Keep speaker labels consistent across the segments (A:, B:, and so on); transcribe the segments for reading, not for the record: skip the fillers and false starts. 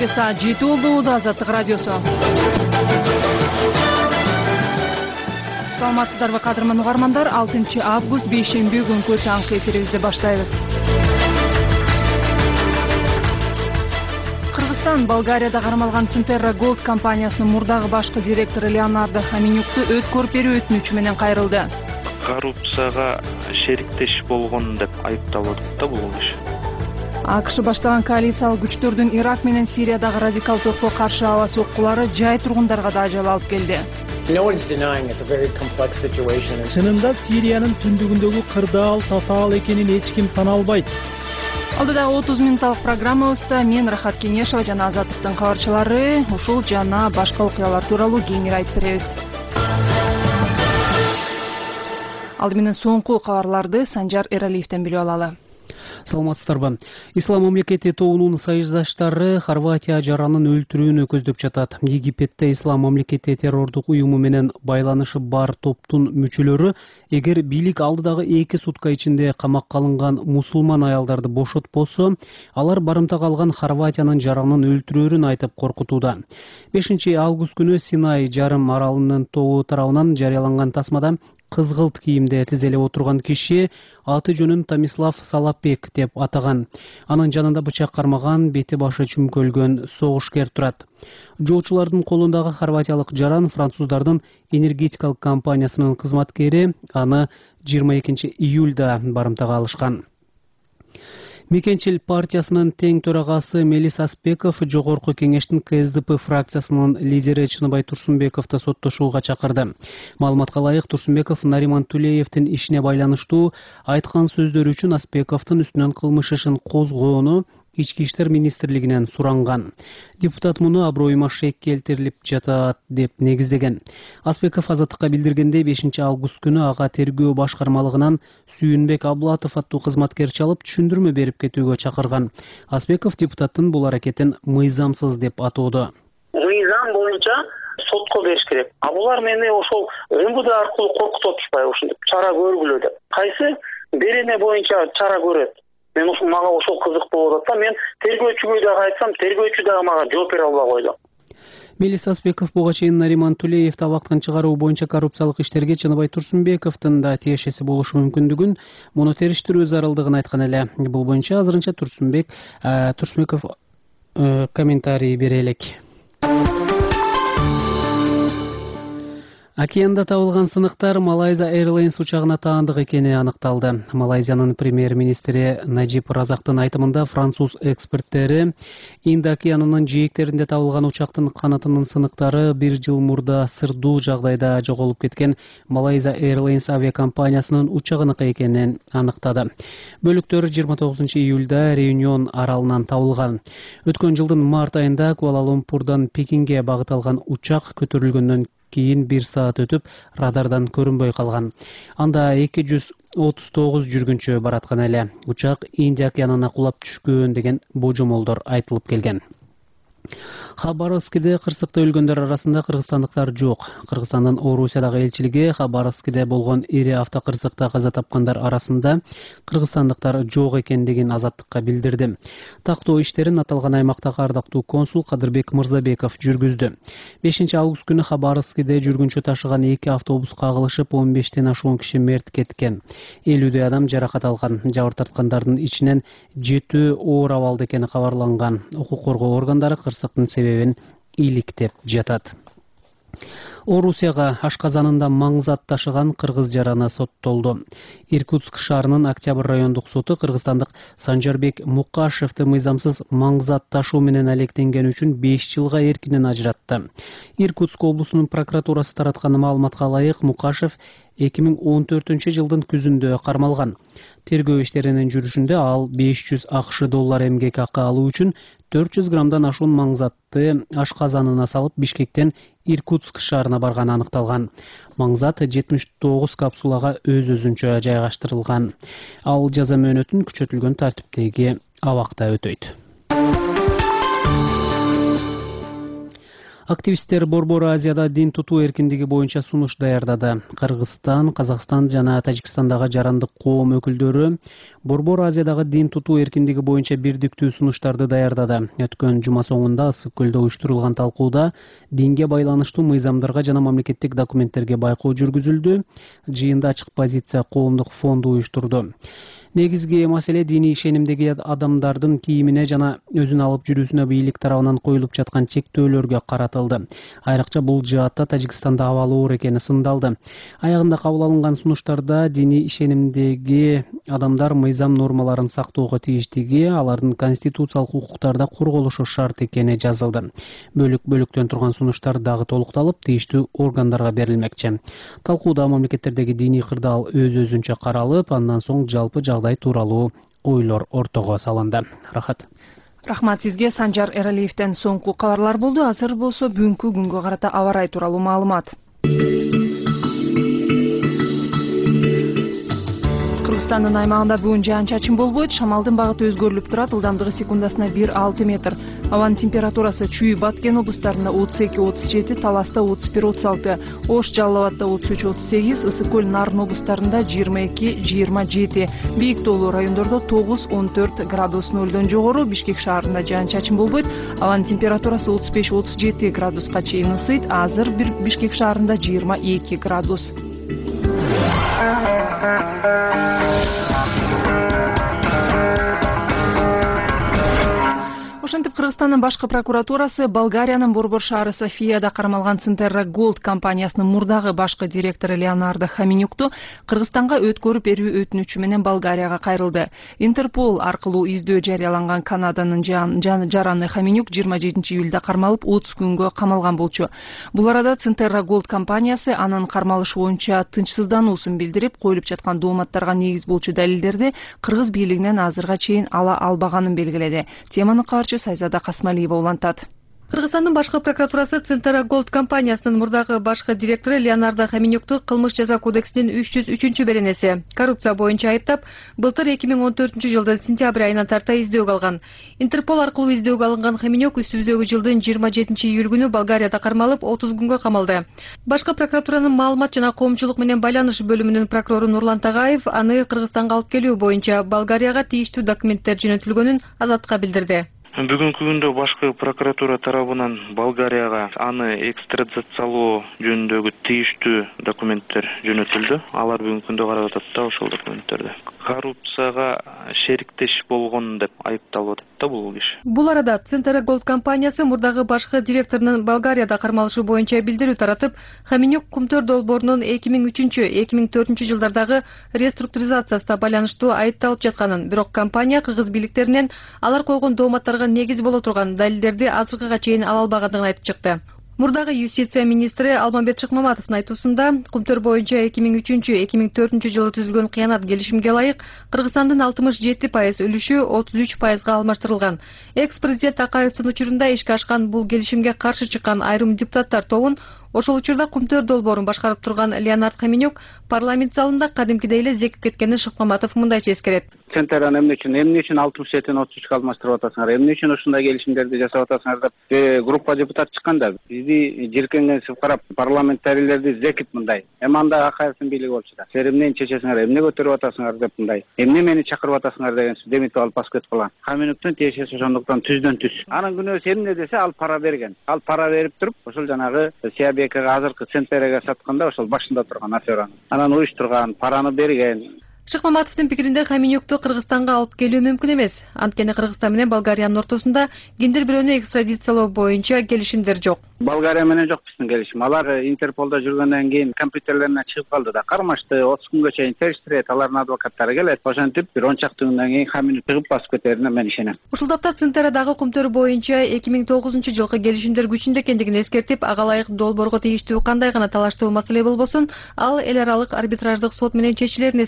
A: 15 saat 7 болду. Азаттык радиосу. Саламатсыздарбы кадырман угармандар. 6 август бейшемби күнкү таңкы эфирибизди баштайбыз. Кыргызстан Болгарияда кармалган Центерра Голд компаниясынын мурдагы башкы директору Леонардо Хаминюкту өткөрүп берүү өтүнүчү менен кайрылды.
B: Коррупцияга шериктеш болгон деп айыпталып атат да бул иш.
A: АКШ баштаган коалициялык күчтөрдүн Ирак менен Сириядагы радикал топко каршы аба соккулары жай тургундарга да ажал алып келди.
C: Чынында Сириянын түндүгүндөгү кырдаал татаал экенин эч ким тана албайт.
A: Алдыдагы 30 минутталык программабызда мен Рахат Кенешова жана Азаттыктын кабарчылары ушул жана башка окуялар тууралуу кеңири айтып беребиз. Алды менен соңку кабарларды Санжар Эралиевден билип алалы.
D: Саламатсыздарбы. Ислам мамлекети тобунун союздаштары Хорватия жаранын өлтүрүүнү көздөп жатат. Египетте Ислам мамлекети террордук уюму менен байланышы бар топтун мүчөлөрү эгер бийлик алдыдагы 2 сутка ичинде камакка алынган мусулман аялдарды бошотпосо, алар барымта калган Хорватиянын жаранын өлтүрөөрүн айтып коркутууда. 5 август күнү Синай жарым аралынын тобу тарабынан жарыяланган тасмада кызгылт кийимде тизелеп отурган киши аты жөнүн Томислав Салапек деп атаган. Анын жанында бычак кармаган, бети башы чүмкөлгөн согушкер турат. Жоочулардын колундагы хорватиялык жаран француздардын энергетикалык компаниясынын кызматкери, аны 22 июлда барымтага алышкан. Мекенчил партиясынын тең төрагасы Мелис Аспеков жогорку кеңештин КСДП фракциясынын лидери Чыныбай Турсунбековду соттошууга чакырды. Маалыматка ылайык, Турсунбеков Нариман Тулеевдин ишине байланыштуу айткан сөздөрү үчүн Аспековдун үстүнөн кылмыш ишин козгоону Ички иштер министрлигинен суранган. Депутат муну аброюма шек келтирилип жатат деп негиздеген. Аспеков Азаттыкка билдиргендей 5 август күнү ага тергөө башкармалыгынан Сүйүнбек Аблатов аттуу кызматкер чалып түшүндүрмө берип кетүүгө чакырган. Аспеков депутаттын бул аракетин мыйзамсыз деп атоодо.
E: Мыйзам боюнча сотко бериш керек. А булар мени ошол МВД аркылуу коркутуп атышпайбы ушинтип чара көргүлө деп. Кайсы берене боюнча чара көрөт? Мен мага ошол кызык болуп атат да, мен тергөөчүгө дагы айтсам, тергөөчү дагы мага жооп бере албай койду.
D: Мелис Аспеков буга чейин Нариман Тулеев табактан чыгаруу боюнча коррупциялык иштерге Чыныбай Турсунбековдун да тиешеси болушу мүмкүндүгүн, муну териштирүү зарылдыгын айткан эле. Бул боюнча азырынча Турсунбеков комментарий бере элек. Океанда табылган сыныктар Малайзия Airlines учагына таандык экени аныкталды. Малайзиянын премьер-министри Наджиб Разактын айтымында француз эксперттери Инд океанынын жээктеринде табылган учактын канатынын сыныктары 1 жыл мурда сырдуу жагдайда жоголуп кеткен Малайзия Airlines авиакомпаниясынын учагыныкы экенин аныктады. Бөлүктөр 29 июлда Реюнион аралынан табылган. Өткөн жылдын март айында Куала-Лумпурдан Пекинге багыт алган учак көтөрүлгөндөн кийин 1 саат өтүп радардан көрүнбөй калган. Анда 239 жүргүнчү бараткан эле. Учак Индия океанына кулап түшкөн деген божомолдор айтылып келген. Хабаровскиде кырсыкта өлгөндөр арасында кыргызстандыктар жок. Кыргызстандын Орусиядагы элчилиги Хабаровскиде болгон ири автокырсыкта каза тапкандар арасында кыргызстандыктар жок экендигин Азаттыкка билдирди. Тактоо иштерин аталган аймактагы ардактуу консул Кадырбек Мырзабеков жүргүздү. 5 август күнү Хабаровскиде жүргүнчү ташыган 2 автобус кагылышып 15тен ашуун киши мерт кеткен. 50 адам жаракат алган. Жабыр тарткандардын ичинен 7 оор абалда экени кабарланган. Укук коргоо органдары кырсыктын себебин иликтеп жатат. Орусияга ашказанында маңзат ташыган кыргыз жараны соттолду. Иркутск шаарынын Октябрь райондук соту кыргызстандык Санжарбек Мукашевди мыйзамсыз маңзат ташуу менен алектенген үчүн 5 жылга эркинен ажыратты. Иркутск облусунун прокуратурасы тараткан маалыматка ылайык, Мукашев 2014 жылдын күзүндө кармалган. Тергөө иштеринин жүрүшүндө ал 500 акш доллар эмгек акы алуу үчүн 400 граммдан ашуун маңзатты ашказанына салып Бишкектен Иркутск шаарына барганы аныкталган. Маңзат 79 капсулага өз-өзүнчө жайгаштырылган. Ал жаза мөөнөтүн күчөтүлгөн тартиптеги абакта өтөйт. Активисттер Борбор Азияда дин тутуу эркиндиги боюнча сунуш даярдады. Кыргызстан, Казакстан жана Тажикстандагы жарандык коом өкүлдөрү Борбор Азиядагы дин тутуу эркиндиги боюнча бирдиктүү сунуштарды даярдады. Өткөн жума соңунда Ысык көлдө уюштурулган талкууда динге байланыштуу мыйзамдарга жана мамлекеттик документтерге байкоо жүргүзүлдү. Жыйында ачык позиция коомдук фонду уюштурду. Негизги маселе диний ишенимдеги адамдардын кийимине жана өзүн алып жүрүүсүнө бийлик тарабынан коюлуп жаткан чектөөлөргө каратылды. Айрыкча бул жаатта Тажикстанда абалы оор экени сындалды. Аягында кабыл алынган сунуштарда диний ишенимдеги адамдар мыйзам нормаларын сактоого тийиштиги, алардын конституциялык укуктарда корголушу шарт экени жазылды. Бөлүк-бөлүктөн турган сунуштар дагы толукталып, тийиштүү органдарга берилмекчи. Талкууда мамлекеттердеги диний кырдаал өз-өзүнчө каралып, андан соң жалпы жагдай тууралуу ойлор ортого салынды.
A: Рахмат сизге. Санжар Эралиевден соңку кабарлар болду. Азыр болсо бүгүнкү күнгө карата аба ырайы тууралуу маалымат. Кыргызстандын аймагында бүгүн жаан-чачын болбойт. Шамалдын багыты өзгөрүлүп турат. Ылдамдыгы секундасына 1-6 метр. Абанын температурасы Чүй, Баткен облустарында 32-37, Таласта 31-36, Ош, Жалал абадда 33-38, Ысык көл, Нарын облустарында 22-27, бийик тоолуу райондордо 9-14 градус нөлдөн жогору. Бишкек шаарында жаан-чачын болбойт. Абанын температурасы 35-37 градуска чейин ысыйт. Азыр Бишкек шаарында 22 градус. Ошентип Кыргызстандын башкы прокуратурасы Болгариянын Борбор шаары Софияда кармалган Центерра Голд компаниясынын мурдагы башкы директору Леонардо Хоминюкту Кыргызстанга өткөрүп берүү өтүнүчү менен Болгарияга кайрылды. Интерпол аркылуу издөө жарыяланган Канаданын жараны Хоминюк 27 июлда кармалып 30 күнгө камалган болчу. Бул арада Центерра Голд компаниясы анын кармалышы боюнча тынчсыздануусун билдирип, коюлуп жаткан дооматтарга негиз болчу далилдерди кыргыз бийлигинен азырга чейин ала албаганын белгиледи. Теманы каарчы Сайзада Касмалиева улантат.
F: Кыргызстандын башкы прокуратурасы Центерра Голд компаниясынын мурдагы башкы директору Леонардо Хоминюкту кылмыш жаза кодексинин 303 беренеси коррупция боюнча айыптап, былтыр 2014 жылдын сентябрь айынан тарта издөөгө алган. Интерпол аркылуу издөөгө алынган Хоминюк үстүбүздөгү жылдын 27 июль күнү Болгарияда кармалып 30 күнгө камалды. Башкы прокуратуранын маалымат жана коомчулук менен байланыш бөлүмүнүн прокурору Нурлан Тагаев аны Кыргызстанга алып келүү боюнча Болгарияга тийиштүү документтер жөнөтүлгөнүн Азатка билдирди.
B: Бүгүнкү күндө башкы прокуратура тарабынан Болгарияга аны экстрадициялоо жөнүндөгү тийиштүү документтер жөнөтүлдү. Алар бүгүнкү күндө карап атат да ошол документтерди. Коррупцияга шериктеш болгон деп айыпталып атат да бул киши.
F: Бул арада Центерра Голд компаниясы мурдагы башкы директорунун Болгарияда кармалышы боюнча билдирүү таратып, Хоминюк Кумтөр долбоорунун 2003-2004 жылдардагы реструктуризациясына байланыштуу айыпталып жатканын, бирок компания кыргыз бийликтеринен алар койгон дооматтарга негиз боло турган далилдерди азыркыга чейин ала албагандыгын айтып чыкты. Мурдагы юстиция министри Алмамбет Шыкмаматовдун айтуусунда, Кумтөр боюнча 2003-2004 жылы түзүлгөн кыянат келишимге ылайык Кыргызстандын 67% үлүшү 33%га алмаштырылган. Экс-президент Акаевдин учурунда ишке ашкан бул келишимге каршы чыккан айрым депутаттар тобун ошол учурда Кумтөр долбоорун башкарып турган Леонард Хоминюк парламент залында кадимкидей эле зекип кеткенин Шыкмаматов мындайча эскерет.
G: Центраны эмне үчүн 67-тен 33-га алмаштырып атасыңар? Эмне үчүн ушундай келишимдерди жасап атасыңар деп группа депутат чыккан да. Бизди жиркенгенсип карап парламентарийлерди зекип мындай. Эми анда Акаевдин бийлиги болчу да. Силер эмнени чечесиңер, эмне көтөрүп атасыңар деп мындай. Эмне мени чакырып атасыңар деген демитип алып басып кетип калган. Хоминюктун тиешеси ошондуктан түздөн түз. Анын күнөөсү эмне десе ал пара берген. Ал пара берип туруп, ошол жанагы Сиябекага азыркы Центеррага сатканда ошол башында турган афераны. Анан уюштурган, параны берген.
F: Шыкмаматовдун пикиринде Хоминюкту Кыргызстанга алып келүү мүмкүн эмес. Анткени Кыргызстан менен Болгариянын ортосунда кимдир бирөөнү экстрадициялоо боюнча келишимдер жок.
G: Болгария менен жок биздин келишим. Алар Интерполдо жүргөндөн кийин компьютерлерине чыгып калды да, кармашты, 30 күнгө чейин териштирет, алардын адвокаттары келет. Ошентип бир 10 чакты күндөн кийин Хоминюк чыгып басып кетерине мен ишенем.
F: Ушул тапта Центеррадагы Кумтөр боюнча 2009 жылкы келишимдер күчүндө экендигин эскертип, ага ылайык долбоорго тийиштүү кандай гана талаштуу маселе болбосун, ал эл аралык арбитраждык сот менен чечилерин эскертүүдө.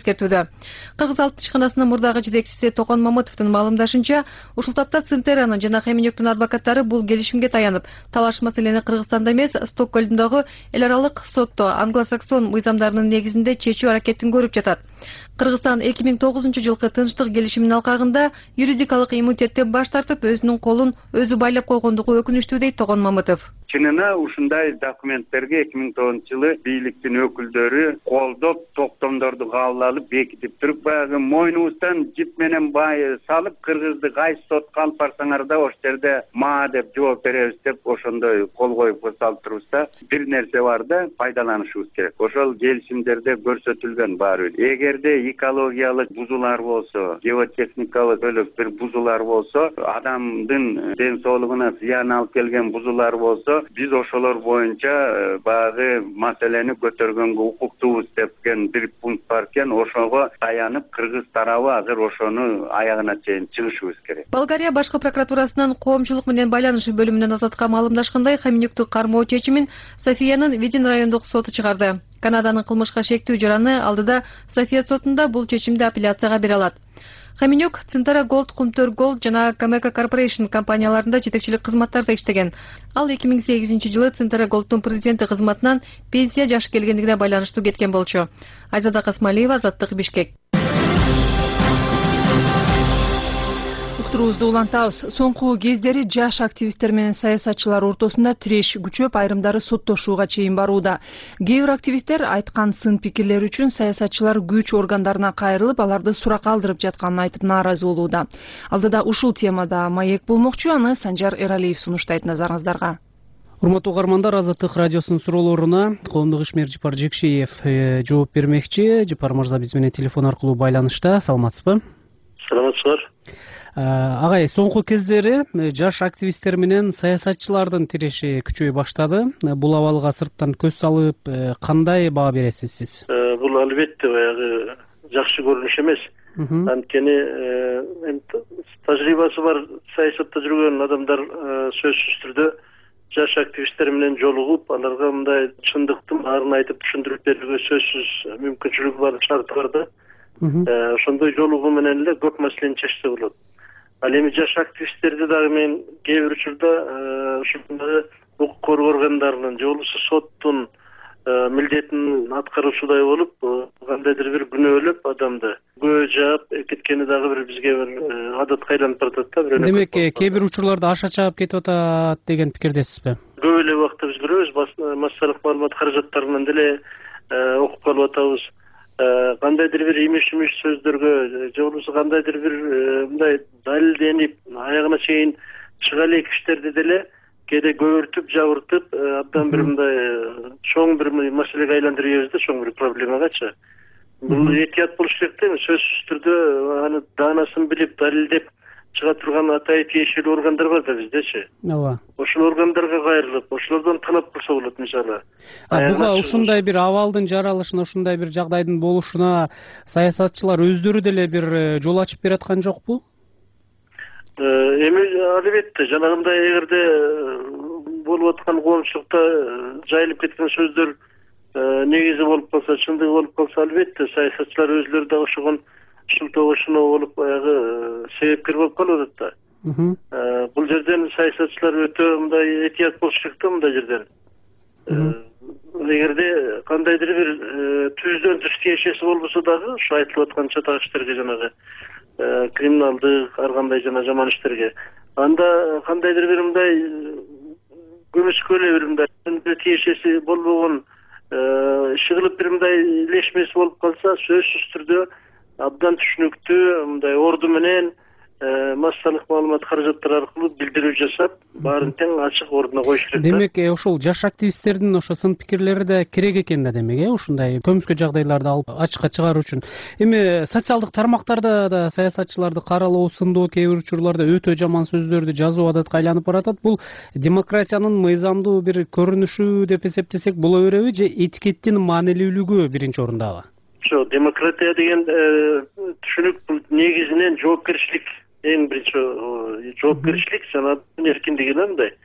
F: чыкты. Кыргыз алты ишканасынын мурдагы жетекчиси Токон Мамытовдун маалымдашынча, ушул тапта Цинтерранын жана Хаминюктун адвокаттары бул келишимге таянып, талаш маселени Кыргызстанда эмес, Стокгольмдогу эл аралык сотто англосаксон мыйзамдарынын негизинде чечүү аракетин көрүп жатат. Кыргызстан 2009-жылкы тынчтык келишиминин алкагында юридикалык иммунитеттен баш тартып, өзүнүн колун өзү байлап койгондугу өкүнүчтүү дейт Токон Мамытов.
H: Чынына ушундай документтерге 2009-жылы бийликтин өкүлдөрү колдоп, токтомдорду кабыл алып бекитип туруп, баягы мойнубуздан жип менен бай салып, кыргызды кайсы сотко алып барсаңар да ош жерде ма деп жооп беребиз деп ошондой кол коюп салып турубуз да. Бир нерсе бар да, пайдаланышыбыз керек. Ошол келишимдерде көрсөтүлгөн баары бир. Эгерде экологиялык бузуулар болсо, геотехникалык бир бузуулар болсо, адамдын ден соолугуна зыян алып келген бузуулар болсо, биз ошолор боюнча баягы маселени көтөргөнгө укуктуубуз депкен бир пункт бар экен. Ошого таянып, кыргыз тарабы азыр ошону аягына чейин чыгышыбыз керек.
F: Болгария башкы прокуратурасынын коомчулук менен байланыш бөлүмүнүн азатка маалымдашкандай, Хаминюкту кармоо чечимин Софиянын Видин райондук соту чыгарды. Канаданын кылмышка шектүү жараны алдыда София сотунда бул чечимди апелляцияга бере алат. Хаминюк Цинтера Голд, Кумтөр Голд жана Камека Корпорейшн компанияларында жетекчилик кызматтарда иштеген. Ал 2008-жылы Цинтера Голдтун президенти кызматынан пенсия жашы келгендигине байланыштуу кеткен болчу. Айзада Касмалиева, Азаттык, Бишкек.
A: Уктуруубузду улантабыз. Соңку кездери жаш активисттер менен саясатчылар ортосунда тиреш күчөп, айрымдары соттошууга чейин барууда. Кээ бир активисттер айткан сын пикирлер үчүн саясатчылар күч органдарына кайрылып, аларды суракка алдырып жатканын айтып нааразы болууда. Алдыда ушул темада маек болмокчу, аны Санжар Эралиев сунуштайт назарыңыздарга.
D: Урматтуу угармандар, Азаттык радиосунун суроолоруна коомдук ишмер Жыпар Жекшиев жооп бермекчи. Жыпар мырза биз менен телефон аркылуу байланышта. Саламатсызбы?
I: Саламатсыздар.
D: Агай, соңку кездери жаш активисттер менен саясатчылардын тиреши күчөй баштады. Бул абалга сырттан көз салып, кандай баа бересиз сиз?
I: Бул албетте баягы жакшы көрүнүш эмес. Анткени тажрыйбасы бар саясатта жүргөн адамдар сөзсүз түрдө жаш активисттер менен жолугуп, аларга мындай чындыктын баарын айтып түшүндүрүп берүүгө сөзсүз мүмкүнчүлүгү бар, шарты бар да. Ошондой жолугуу менен эле көп маселени чечсе болот. Ал эми жаш активисттерди дагы мен кээ бир учурда ушундай укук коргоо органдарынын же болбосо соттун милдетин аткаруучудай болуп, кандайдыр бир күнөөлөп адамды күбө жаап кеткени дагы бир бизге бир адатка айланып баратат да.
D: Демек, кээ бир учурларда аша чаап кетип атат деген пикирдесизби?
I: Көп эле убакта биз көрөбүз, массалык маалымат каражаттарынан деле окуп калып атабыз. Кандайдыр бир имиш-имиш сөздөргө же болбосо кандайдыр бир мындай далилденип аягына чейин чыга элек иштерди деле кээде көбүртүп, жабыртып, абдан бир мындай чоң бир маселеге айландырып ийебиз да, чоң бир проблемагачы. Бул этият болуш керек да, сөзсүз түрдө аны даанасын билип, далилдеп чыга турган атайын тиешелүү органдар бар да биздечи.
D: Ооба.
I: Ошол органдарга кайрылып, ошолордон талап кылса болот мисалы.
D: Буга ушундай бир абалдын жаралышына, ушундай бир жагдайдын болушуна саясатчылар өздөрү деле бир жол ачып бераткан жокпу?
I: Эми албетте жанагындай эгерде болуп аткан коомчулукта жайылып кеткен сөздөр негизи болуп калса, чындыгы болуп калса, албетте саясатчылар өзлөрү да ошогон шылтоо болуп баягы себепкер болуп калып атат да. Бул жерден саясатчылар өтө мындай этият болуш керек да мындай жерден. Эгерде кандайдыр бир түздөн түз тиешеси болбосо дагы ушу айтылып аткан чатак иштерге, жанагы криминалдык, ар кандай жана жаман иштерге, анда кандайдыр бир мындай көмүскө эле бир мындай тиешеси болбогон иши кылып бир мындай илешмеси болуп калса, сөзсүз түрдө абдан түшүнүктүү мындай орду менен массалык маалымат каражаттары аркылуу билдирүү жасап, баарын тең ачык ордуна коюш керек.
D: Демек, ушул жаш активисттердин ошо сын пикирлери да керек экен да, демек, ушундай көмүскө жагдайларды алып ачыкка чыгаруу үчүн. Эми социалдык тармактарда да саясатчыларды каралоо, сындоо, кээ бир учурларда өтө жаман сөздөрдү жазуу адатка айланып баратат. Бул демократиянын мыйзамдуу бир көрүнүшү деп эсептесек боло береби, же этикеттин маанилүүлүгү биринчи орундабы?
I: Жок, демократия деген түшүнүк бул негизинен жоопкерчилик, эң биринчи жоопкерчилик жана эркиндиги да мындай.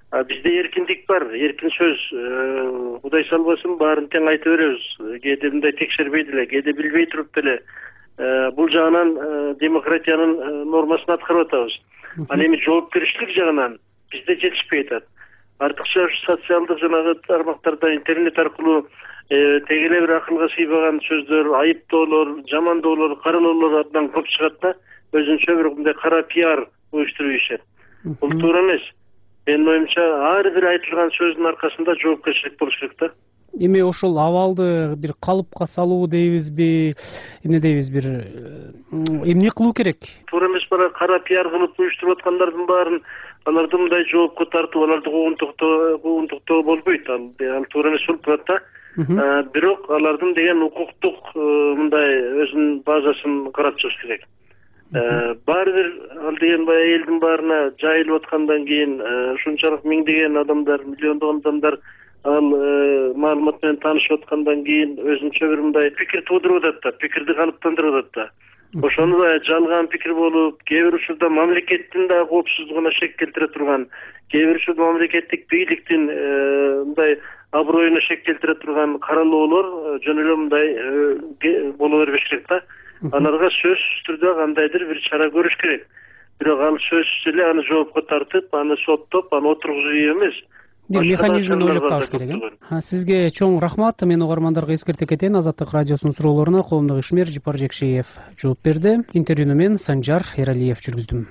I: Бизде эркиндик бар, эркин сөз. Кудай салбасын, баарын тең айта беребиз. Кээде мындай текшербей деле, кээде билбей туруп деле бул жагынан демократиянын нормасын аткарып атабыз. Ал эми жоопкерчилик жагынан бизде жетишпей атат. Артыкча социалдык жанагы тармактарда интернет аркылуу тегеле бир акылга сыйбаган сөздөр, айыптоолор, жамандоолор, каралоолор абдан көп чыгат да, өзүнчө бир мындай кара пиар уюштуруп ийишет. Бул туура эмес. Менин оюмча, ар бир айтылган сөздүн аркасында жоопкерчилик болуш керек да.
D: Эми ошол абалды бир калыпка салуу дейбизби, эмне дейбиз, бир эмне кылуу керек?
I: Туура эмес, бара кара пиар кылып уюштуруп аткандардын баарын аларды мындай жоопко тартып, аларды куугунтуктоо болбойт. Ал туура эмес болуп турат да. Бирок алардын деген укуктук мындай өзүнүн базасын карап чыгыш керек. Баары бир ал деген баягы элдин баарына жайылып аткандан кийин ушунчалык миңдеген адамдар, миллиондогон адамдар ал маалымат менен таанышып аткандан кийин өзүнчө бир мындай пикир туудуруп атат да, пикирди калыптандырып атат да. Ошону да жалган пикир болуп, кээ бир учурда мамлекеттин да коопсуздугуна шек келтире турган, кээ бир учурда мамлекеттик бийликтин мындай аброюна шек келтире турган каралоолор жөн эле мындай боло бербеш керек да. Аларга сөзсүз түрдө кандайдыр бир чара көрүш керек. Бирок ал сөзсүз эле аны жоопко тартып, аны соттоп, аны отургузуу эмес.
D: Механизмин ойлоп табыш керек. Сизге чоң рахмат. Мен угармандарга эскерте кетейин. Азаттык радиосунун суроолоруна коомдук ишмер Жипар Жекшиев жооп берди. Интервьюну мен Санжар Эралиев жүргүздүм.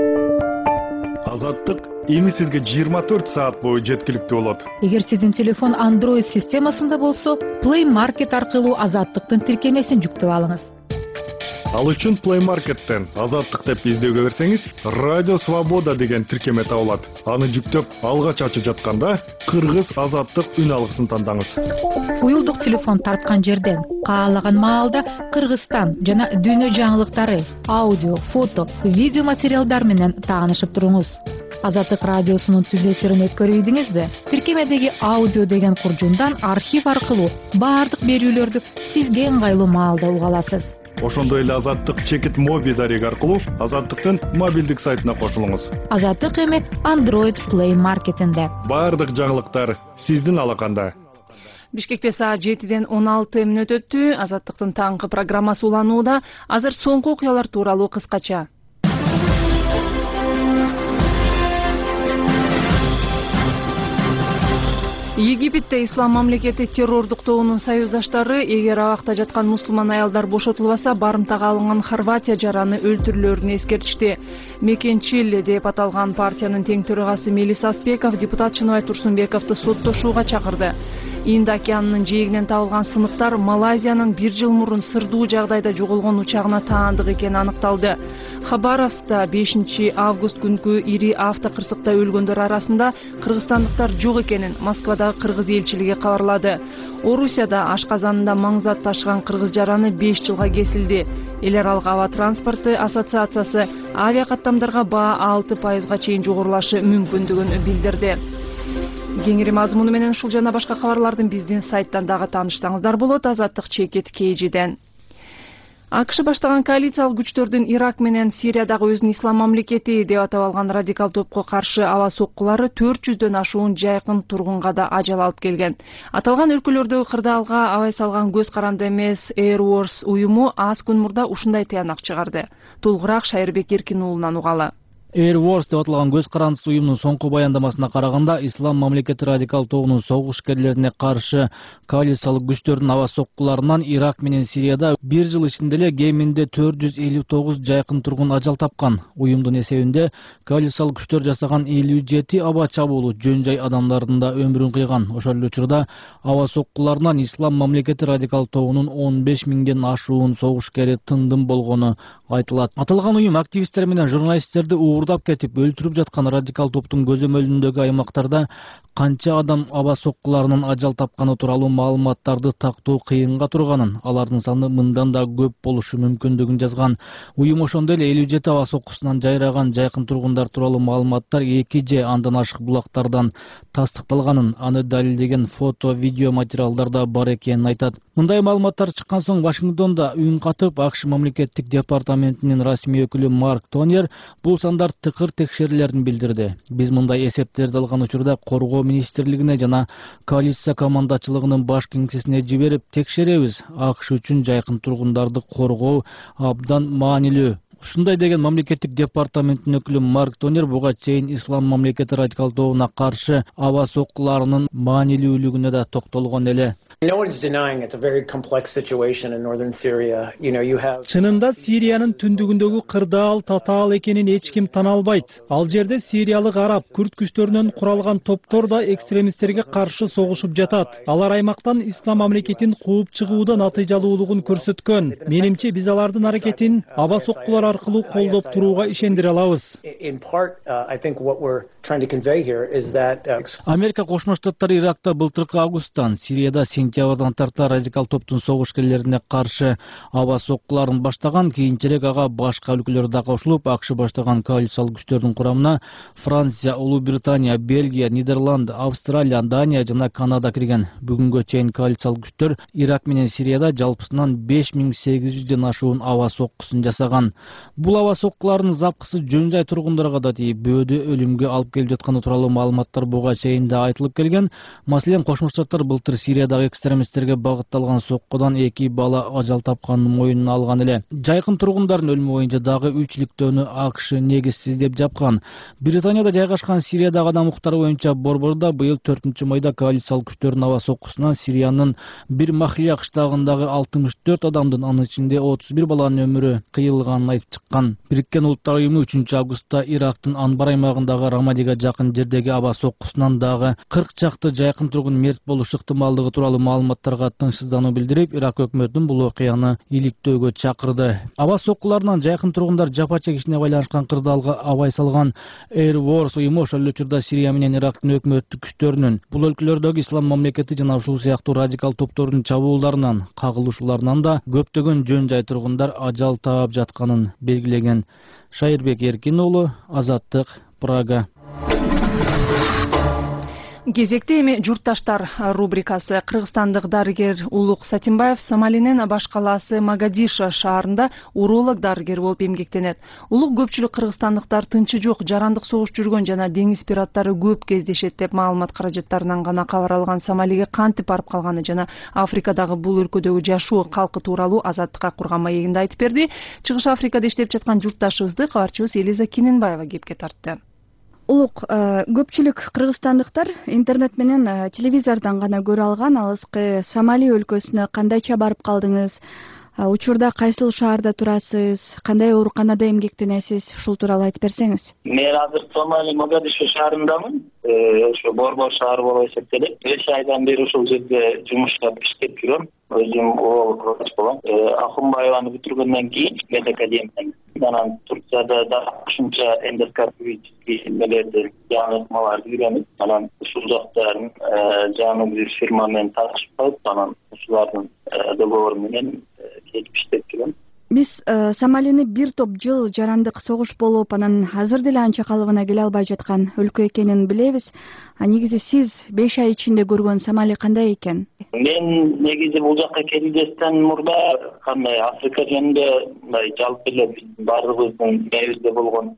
J: Азаттык эми сизге 24 саат бою жеткиликтүү болот.
K: Эгер сиздин телефон Android системасында болсо, Play Market аркылуу Азаттыктын тиркемесин жүктөп алыңыз.
J: Ал үчүн Play Market'тен Азаттык деп издөөгө берсеңиз, Радио Свобода деген тиркеме табылат. Аны жүктөп, алгач ачып жатканда Кыргыз Азаттык үн алгысын тандаңыз.
K: Уюлдук телефон тарткан жерден каалаган маалда Кыргызстан жана дүйнө жаңылыктары, аудио, фото, видео материалдар менен таанышып туруңуз. Азаттык радиосунун түз эфирин өткөрүйдүңүзбү? Тиркемедеги аудио деген куржундан архив аркылуу баардык берүүлөрдү сизге ыңгайлуу маалда уга аласыз.
J: Ошондой эле Азаттык чекит моби дареги аркылуу Азаттыктын мобилдик сайтына кошулуңуз.
K: Азаттык эми Android Play Market'инде.
J: Баардык жаңылыктар сиздин алаканда.
A: Бишкекте саат 7-ден 16 мүнөт өттү. Азаттыктын таңкы программасы уланууда. Азыр соңку окуялар тууралуу кыскача. Египетте ислам мамлекети террордук тобунун союздаштары эгер абакта жаткан мусулман аялдар бошотулбаса, барымтага алынган Хорватия жараны өлтүрүлөрүн эскертишти. Мекенчил деп аталган партиянын тең төрагасы Мелис Аспеков депутат Чыныбай Турсунбековду соттошууга чакырды. Инд океанынын жээгинен табылган сыныктар Малайзиянын 1 жыл мурун сырдуу жагдайда жоголгон учагына таандык экени аныкталды. Хабаровскта 5 август күнкү ири автокырсыкта өлгөндөр арасында кыргызстандыктар жок экенин Москвадагы кыргыз элчилиги кабарлады. Орусияда ашказанында маңзат ташыган кыргыз жараны 5 жылга кесилди. Эл аралык аба транспорты ассоциациясы авиакаттамдарга баа 6% чейин жогорулашы мүмкүндүгүн билдирди. Кеңири мазмуну менен ушул жана башка кабарлардын биздин сайттан дагы тааныштаңыздар болот. Азаттык чекит KG'ден. АКШ баштаган коалициялык күчтөрдүн Ирак менен Сириядагы өзүнүн ислам мамлекети деп атап алган радикал топко каршы аба соккулары 400дөн ашуун жайкын тургунга да ажал алып келген. Аталган өлкөлөрдөгү кырдаалга абай салган көз каранды эмес Air Wars уюму аз күн мурда ушундай тыянак чыгарды. Толугураак Шайырбек Эркин уулунан угалы.
L: Air Wars деп аталган көз карандысы уюмунун соңку баяндамасына караганда, ислам мамлекети радикал тобунун согушкерлерине каршы коалициялык күчтөрдүн аба соккуларынан Ирак менен Сирияда 1 жыл ичинде эле кеминде 459 жайкын тургун ажал тапкан. Уюмдун эсебинде коалициялык күчтөр жасаган 57 аба чабуулу жөн жай адамдардын да өмүрүн кыйган. Ошол эле учурда аба соккуларынан ислам мамлекети радикал тобунун 15 миңден ашуун согушкери тындым болгону айтылат. Аталган уюм активисттер менен журналисттерди уурдап кетип өлтүрүп жаткан радикал топтун көзөмөлүндөгү аймактарда канча адам аба соккуларынын ажал тапканы тууралуу маалыматтарды тактоо кыйынга турганын, алардын саны мындан да көп болушу мүмкүндүгүн жазган. Уюм ошондой эле 57 аба соккусунан жайраган жайкын тургундар тууралуу маалыматтар 2 же андан ашык булактардан тастыкталганын, аны далилдеген фото, видео материалдар да бар экенин айтат. Мындай маалыматтар чыккан соң Вашингтонда үн катып, АКШ мамлекеттик департаментинин расмий өкүлү Марк Тонер бул сандар тургундар тыкыр текшерүүлөрүн билдирди. Биз мындай эсептерди алган учурда коргоо министрлигине жана коалиция командачылыгынын баш кеңсесине жиберип текшеребиз. АКШ үчүн жайкын тургундарды коргоо абдан маанилүү. Ушундай деген мамлекеттик департаменттин өкүлү Марк Тонер буга чейин ислам мамлекети радикал тобуна каршы аба соккуларынын маанилүүлүгүнө да токтолгон эле.
C: Чынында Сириянын түндүгүндөгү кырдаал татаал экенин эч ким тана албайт. Ал жерде сириялык араб, күрд күчтөрүнөн куралган топтор да экстремисттерге каршы согушуп жатат. Алар аймактан ислам мамлекетин кууп чыгууда натыйжалуулугун көрсөткөн. Менимче биз алардын аракетин аба соккулар аркылуу колдоп турууга ишендире алабыз.
L: Америка Кошмо Штаттары Иракта былтыркы августтан, Сирияда сентябрдан тарта радикал топтун согушкерлерине каршы аба соккуларын баштаган, кийинчерээк ага башка өлкөлөр да кошулуп, АКШ баштаган коалициялык күчтөрдүн курамына Франция, Улуу Британия, Бельгия, Нидерланд, Австралия, Дания жана Канада кирген. Бүгүнгө чейин коалициялык күчтөр Ирак менен Сирияда жалпысынан 5800ден ашуун аба соккусун жасаган. Бул аба соккулардын запкысы жөн жай тургундарга да тийип, бөөдө өлүмгө алып келип жатканы тууралуу маалыматтар буга чейин да айтылып келген. Маселен, Кошмо Штаттар былтыр Сириядагы экстремисттерге багытталган соккудан 2 бала ажал тапканын мойнуна алган эле. Жайкын тургундардын өлүмү боюнча дагы 3 иликтөөнү АКШ негизсиз деп жапкан. Британияда жайгашкан Сириядагы адам укуктары боюнча борбордо быйыл 4-майда коалициялык күчтөрдүн аба соккусунан Сириянын бир Махлия кыштагындагы 64 адамдын, анын ичинде 31 баланын өмүрү кыйылганын айтып чыккан. Бириккен Улуттар уюму 3-августта Ирактын Анбар аймагындагы Рамадига жакын жердеги аба соккусунан дагы 40 чакты жайкын тургун мерт болуш ыктымалдыгы тууралуу маалыматтарга тынчсыздануу билдирип, Ирак өкмөтүн бул окуяны иликтөөгө чакырды. Аба соккуларынан жайкын тургундар жапа чегишине байланышкан кырдаалга абай салган Air Wars уюму ошол учурда Сирия менен Ирактын өкмөттүк күчтөрүнүн, бул өлкөлөрдөгү ислам мамлекети жана ушул сыяктуу радикал топтордун чабуулдарынан, кагылышууларынан да көптөгөн жөн жай тургундар ажал таап жатканын белгилеген. Шайырбек Эркин уулу, Азаттык, Прага.
A: Кезекте эми журтташтар рубрикасы. Кыргызстандык дарыгер Улук Сатимбаев Сомалинин баш калаасы Могадишо шаарында уролог дарыгер болуп эмгектенет. Улук көпчүлүк кыргызстандыктар тынчы жок, жарандык согуш жүргөн жана деңиз пираттары көп кездешет деп маалымат каражаттарынан гана кабар алган Сомалиге кантип барып калганы жана Африкадагы бул өлкөдөгү жашоо калкы тууралуу Азаттыкка курган маегинде айтып берди. Чыгыш Африкада иштеп жаткан журтташыбызды кабарчыбыз Элиза Киненбаева кепке тартты.
M: Улук, көпчүлүк кыргызстандыктар интернет менен телевизордон гана көрө алган алыскы Сомали өлкөсүнө кандайча барып калдыңыз? Учурда кайсыл шаарда турасыз? Кандай ооруканада эмгектенесиз? Ушул тууралуу айтып берсеңиз.
E: Мен азыр Сомали Могадишо шаарындамын. Ошо борбор шаар болуп эсептелет. 5 айдан бери ушул жерде жумуштап иштеп жүрөм. Өзүм уролог болом. Ахунбаеваны бүтүргөндөн кийин медакадемияны анан Турцияда да ушунча эндоскопический эмелерди, жаңылыкмаларды үйрөнүп, анан ушул жактарын жаңы бир фирма менен таанышып калып, анан ушулардын договору менен келип иштеп жүрөм.
M: Биз Сомалини бир топ жыл жарандык согуш болуп, анан азыр деле анча калыбына келе албай жаткан өлкө экенин билебиз. Негизи сиз 5 ай ичинде көргөн Сомали кандай экен?
E: Мен негизи бул жакка келүүдөн мурда кандай Африка жөнүндө мындай жалпы эле баардыгыбыздын мээбизде болгон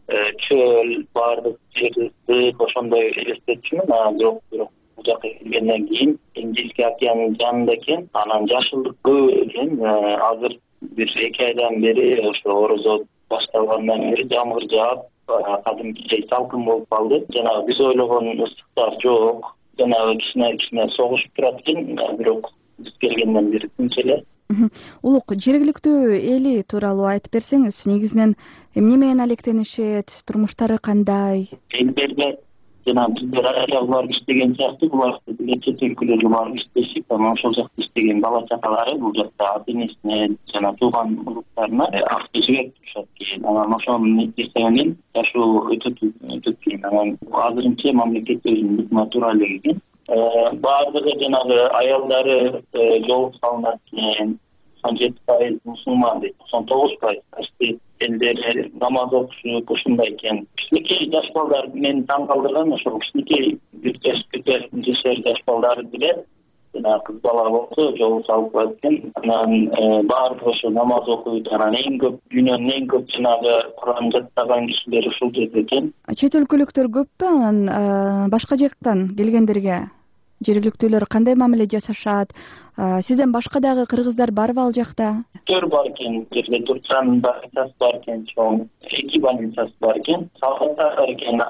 E: чөл, баардык жерди ошондой элестетчүмүн. Бирок бул жакка келгенден кийин Индийский океандын жанында экен, анан жашылдык көп экен. Азыр бир 2 айдан бери ошо орозо башталгандан бери жамгыр жаап, кадимкидей салкын болуп калды. Жанагы биз ойлогон ысыктар жок. Жанагы кичине согушуп турат экен, бирок биз келгенден бери тынч эле.
M: Улук, жергиликтүү эли тууралуу айтып берсеңиз, негизинен эмне менен алектенишет, турмуштары кандай?
E: Элдерде жана биздер радиолор барып иштеген сыяктуу, булар чет өлкөлөргө барып иштешип, анан ошол жакта иштеген бала чакалары бул жакта ата-энесине жана тууган уруктарына акча жиберип турушат экен. Анан ошонун нетижеси менен жашоо өтө кыйын. Анан азырынча мамлекет өзүнүн натуралдыгы экен. Баардыгы жанагы аялдары жол салынат экен. 17% мусулман дейт, 99% элдер намаз окушуп ушундай экен. Кичинекей жаш балдар мени таң калтырган ошол кичинекей 1 жаш, 2 жаш жаш балдары деле жана кыз бала болсо жол салып коет экен. Анан баардыгы ошо намаз окуйт. Анан эң көп дүйнөнүн эң көп жанагы Куран жаттаган кишилер ушул жерде экен.
M: Чет өлкөлүктөр көппү анан башка жактан келгендерге жергиликтүүлөр кандай мамиле жасашат? Сизден башка дагы кыргыздар барбы ал жакта?
E: Бар экен, жерде Турциянын больницасы бар экен, чоң 2 больницасы бар экен. Солдаттар бар экен,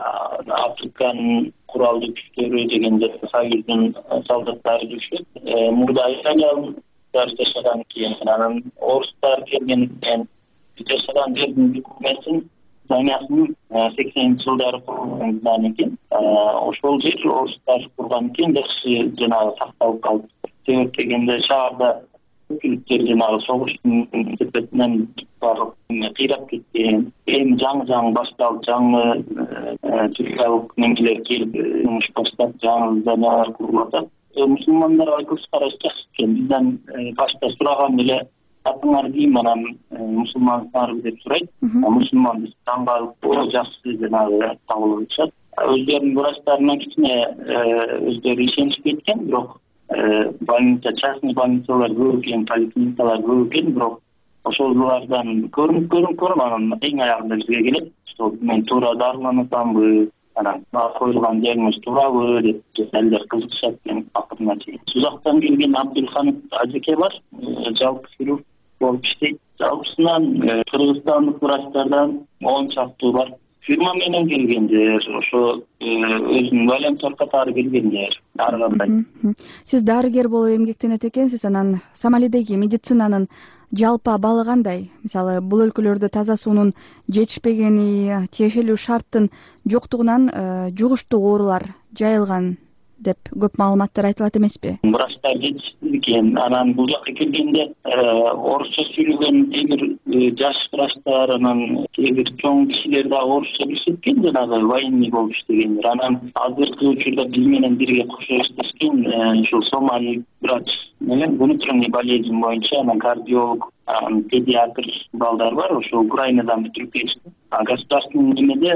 E: Африканын куралдуу күчтөрү деген Союздун солдаттары жүрүшөт. Мурда италиялыктар жашаган экен, анан орустар келген экен. Жашаган жердин өкмөтүн зданиясын 80-жылдары курган экен. Ошол жер орустар курган экен, жакшы жанагы сакталып калды. Себеп дегенде шаарда көпчүлүктөр жанагы согуштун себебинен барып кыйрап кеткен. Эми жаңы башталып, жаңы түркиялык немелер келип жумуш баштап, жаңы зданиялар курулуп атат. Мусулмандарга көз караш жакшы экен. Бизден башта сураган эле атыңар кийим, анан мусулмансыңарбы деп сурайт. Мусулман биз таң калып, жакшы жанагы кабыл алышат. Өздөрүнүн врачтарына кичине өздөрү ишенишип кеткен, бирок больница, частный больницалар көп экен, поликлиникалар көп экен, бирок ошолардан көрүнүп анан эң аягында бизге келет. Что мен туура дарыланып атамбы, анан коюлган диагноз туурабы деп элдер кызыкышат экен акырына чейин. Сузактан келген Абдулхамид ажеке бар, жалпы хирург болуп иштейт. Жалпысынан кыргызстандык врачтардан 10 чакты бар. Фирма менен келгендер, ошо өзүнүн волонтер катары келгендер, ар кандай.
M: Сиз дарыгер болуп эмгектенет экенсиз, анан Сомалидеги медицинанын жалпы абалы кандай? Мисалы, бул өлкөлөрдө таза суунун жетишпегени, тиешелүү шарттын жоктугунан жугуштуу оорулар жайылган деп көп маалыматтар айтылат эмеспи?
E: Врачтар жетишти экен. Анан бул жакка келгенде орусча сүйлөгөн кээ жаш врачтар, анан кээ чоң кишилер да орусча билишет экен, жанагы военный болуп иштегендер. Анан азыркы учурда биз менен бирге кошо иштешкен ушул сомали врач менен внутренний болезнь боюнча, анан кардиолог, педиатр балдар бар, ошо Украинадан бүтүрүп келишти. Государственный немеде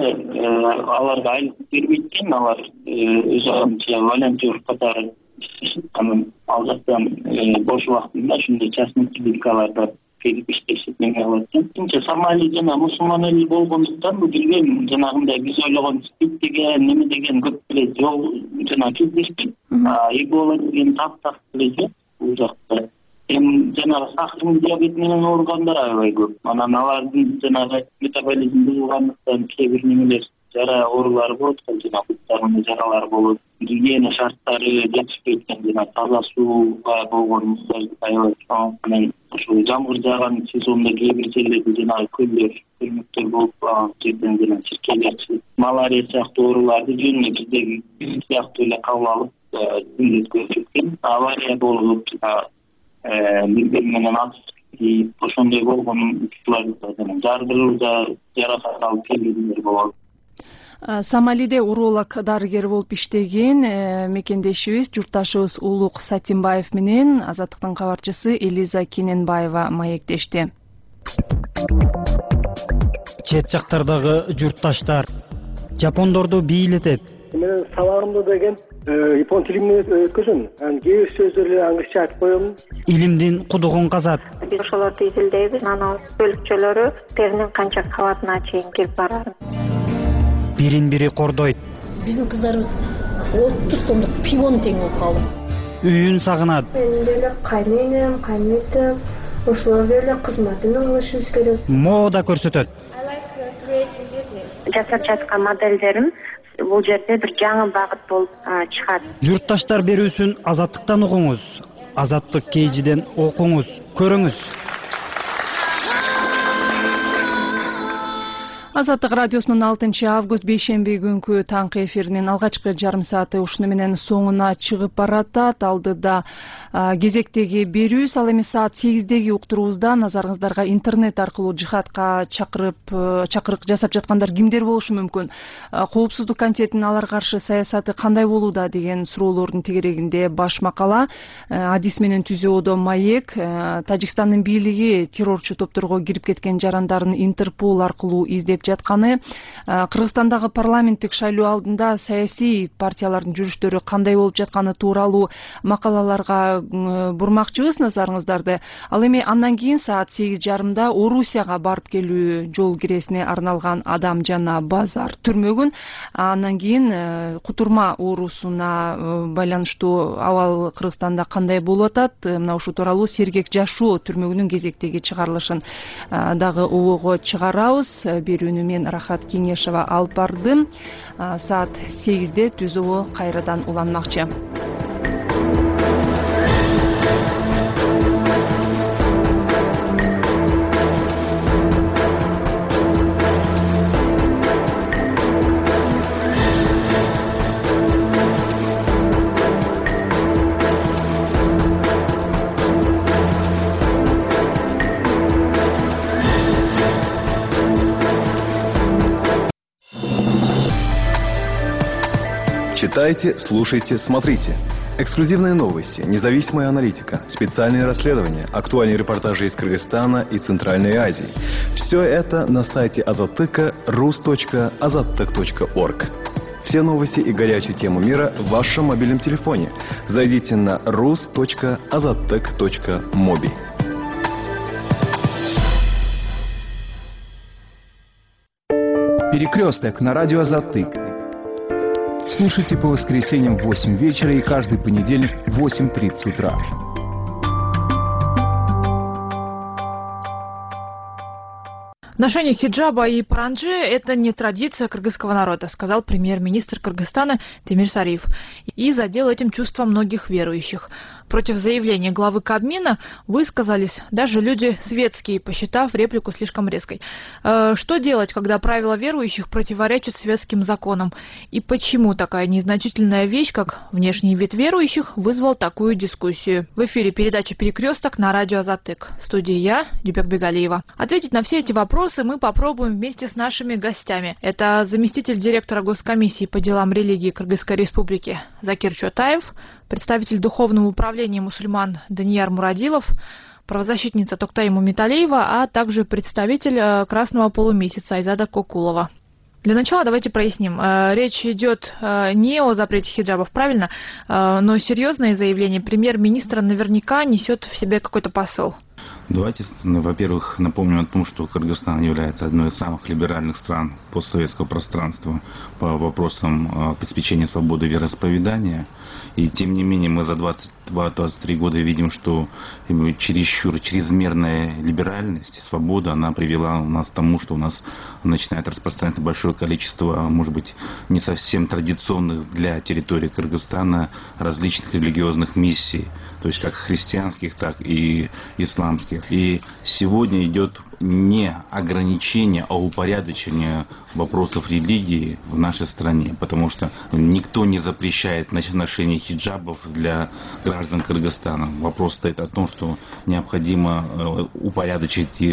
E: аларга айлык бербейт экен, алар өзүнчө волонтер катары иштешет. Анан ал жактан бош убактында ушундай частный клиникаларда келип иштешет эме кылат экен. Тинче Сомали жана мусулман эл болгондуктан бул билбейм, жанагындай биз ойлогон спид деген неме деген көп эле жол жана кездешпейт. Эбола деген так эле жок бул жакта. Жанагы сахарный диабет менен ооругандар аябай көп. Анан алардын жанагы метаболизм бузулгандыктан кээ бир немелер жара оорулары болот, жана буттарында жаралар болот. Гигиена шарттары жетишпейт экен, жана таза сууга болгон аябай чоң. Анан ошол жамгыр жааган сезондо кээ бир жерлерде жанагы көлдөр, көлмөктөр болуп калган жерден жана чиркейлер чыгып, малария сыяктуу ооруларды жөнүнө биздеги сыяктуу эле кабыл алып өткөрүп кеткен. Авария болуп, бир менен атып, ошондой болгон учурларда жардырылып, жаракат алып келгендер болот.
A: Сомалиде уролог дарыгер болуп иштеген мекендешибиз, журтташыбыз Улук Сатимбаев менен Азаттыктын кабарчысы Элиза Кененбаева маектешти.
C: Чет жактардагы журтташтар жапондорду бийлетет.
N: Мен сабагымда деген япон тили менен өткөзөм. Кээ бир сөздөрдү англисче айтып коем.
C: Илимдин кудугун казат.
O: Биз ошолорду изилдейбиз, анан бөлүкчөлөрү теринин канча кабатына чейин кирип барат.
C: Бирин-бири кордойт.
P: Биздин кыздарыбыз 30 сомдук пивон тең болуп калды.
C: Үйүн сагынат.
Q: Мен деле кайненем, кайнетем, ошолор деле кызматын алышыбыз керек.
C: Мода көрсөтөт.
O: Жасап жаткан моделдерим бул жерде бир жаңы багыт болуп чыгат.
C: Журтташтар берүүсүн Азаттыктан угуңуз. Азаттык KG'ден окуңуз, көрүңүз.
A: Азаттык радиосунун 6 август бейшемби күнкү таңкы эфиринин алгачкы жарым сааты ушуну менен соңуна чыгып баратат. Алдыда кезектеги берүүбүз, ал эми саат 8деги уктуруубузда назарыңыздарга интернет аркылуу жихадка чакырык жасап жаткандар кимдер болушу мүмкүн? Коопсуздук комитетинин аларга каршы саясаты кандай болууда деген суроолордун тегерегинде баш макала, адис менен түзүүдө маек, Тажикстандын бийлиги террорчу топторго кирип кеткен жарандарын Интерпол аркылуу издеп болуп жатканы, Кыргызстандагы парламенттик шайлоо алдында саясий партиялардын жүрүштөрү кандай болуп жатканы тууралуу макалаларга бурмакчыбыз назарыңыздарды. Ал эми андан кийин саат 8:30 Орусияга барып келүү жол киресине арналган Адам жана базар түрмөгүн, андан кийин кутурма оорусуна байланыштуу абал Кыргызстанда кандай болуп атат, мына ушул тууралуу Сергек жашоо түрмөгүнүн кезектеги чыгарылышын дагы обого чыгарабыз. Берүүнү мен Рахат Кеңешова алып бардым. Саат 8-де түз обо кайрадан уланмакчы.
R: Читайте, слушайте, смотрите. Эксклюзивные новости, независимая аналитика, специальные расследования, актуальные репортажи из Кыргызстана и Центральной Азии. Все это на сайте Азаттыка rus.azattyk.org. Все новости и горячие темы мира в вашем мобильном телефоне. Зайдите на rus.azattyk.mobi.
S: Перекресток на радио Азаттык. Слушайте по воскресеньям в 8 вечера и каждый понедельник в 8:30 утра.
T: Ношение хиджаба и паранджи – это не традиция кыргызского народа, сказал премьер-министр Кыргызстана Темир Сариев. И задел этим чувства многих верующих. Против заявления главы Кабмина высказались даже люди светские, посчитав реплику слишком резкой. Что делать, когда правила верующих противоречат светским законам? И почему такая незначительная вещь, как внешний вид верующих, вызвал такую дискуссию? В эфире передача «Перекресток» на радио Азаттык. В студии я, Дюбек Бегалиева. Ответить на все эти вопросы мы попробуем вместе с нашими гостями. Это заместитель директора Госкомиссии по делам религии Кыргызской Республики Закир Чотаев, представитель Духовного управления мусульман Данияр Мурадилов, правозащитница Токтай Мумиталиева, а также представитель Красного полумесяца Айзада Кокулова. Для начала давайте проясним. Речь идет не о запрете хиджабов, правильно? Но серьезное заявление премьер-министра наверняка несет в себе какой-то посыл.
U: Давайте, во-первых, напомним о том, что Кыргызстан является одной из самых либеральных стран постсоветского пространства по вопросам обеспечения свободы вероисповедания. И тем не менее мы за 22-23 года видим, что чересчур чрезмерная либеральность, свобода, она привела нас к тому, что у нас начинает распространяться большое количество, может быть, не совсем традиционных для территории Кыргызстана различных религиозных миссий, то есть как христианских, так и исламских. И сегодня идет не ограничение, а упорядочение вопросов религии в нашей стране, потому что никто не запрещает ношение хиджабов для граждан Кыргызстана. Вопрос стоит о том, что необходимо упорядочить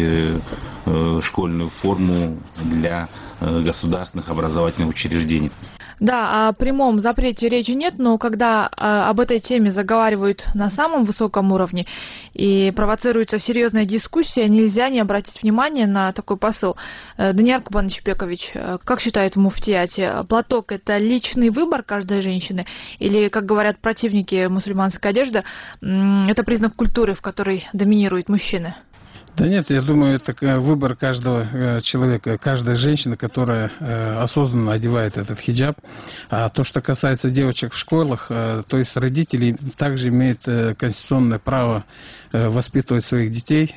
U: школьную форму для государственных образовательных учреждений.
T: Да, о прямом запрете речи нет, но когда об этой теме заговаривают на самом высоком уровне и провоцируется серьезная дискуссия, нельзя не обратить внимание на такой посыл. Данияр Кубанычбекович, как считает в муфтияте, платок – это личный выбор каждой женщины? Или, как говорят противники мусульманской одежды, это признак культуры, в которой доминируют мужчины?
V: Да нет, я думаю, это выбор каждого человека, каждой женщины, которая осознанно одевает этот хиджаб. А то, что касается девочек в школах, то есть родители также имеют конституционное право воспитывать своих детей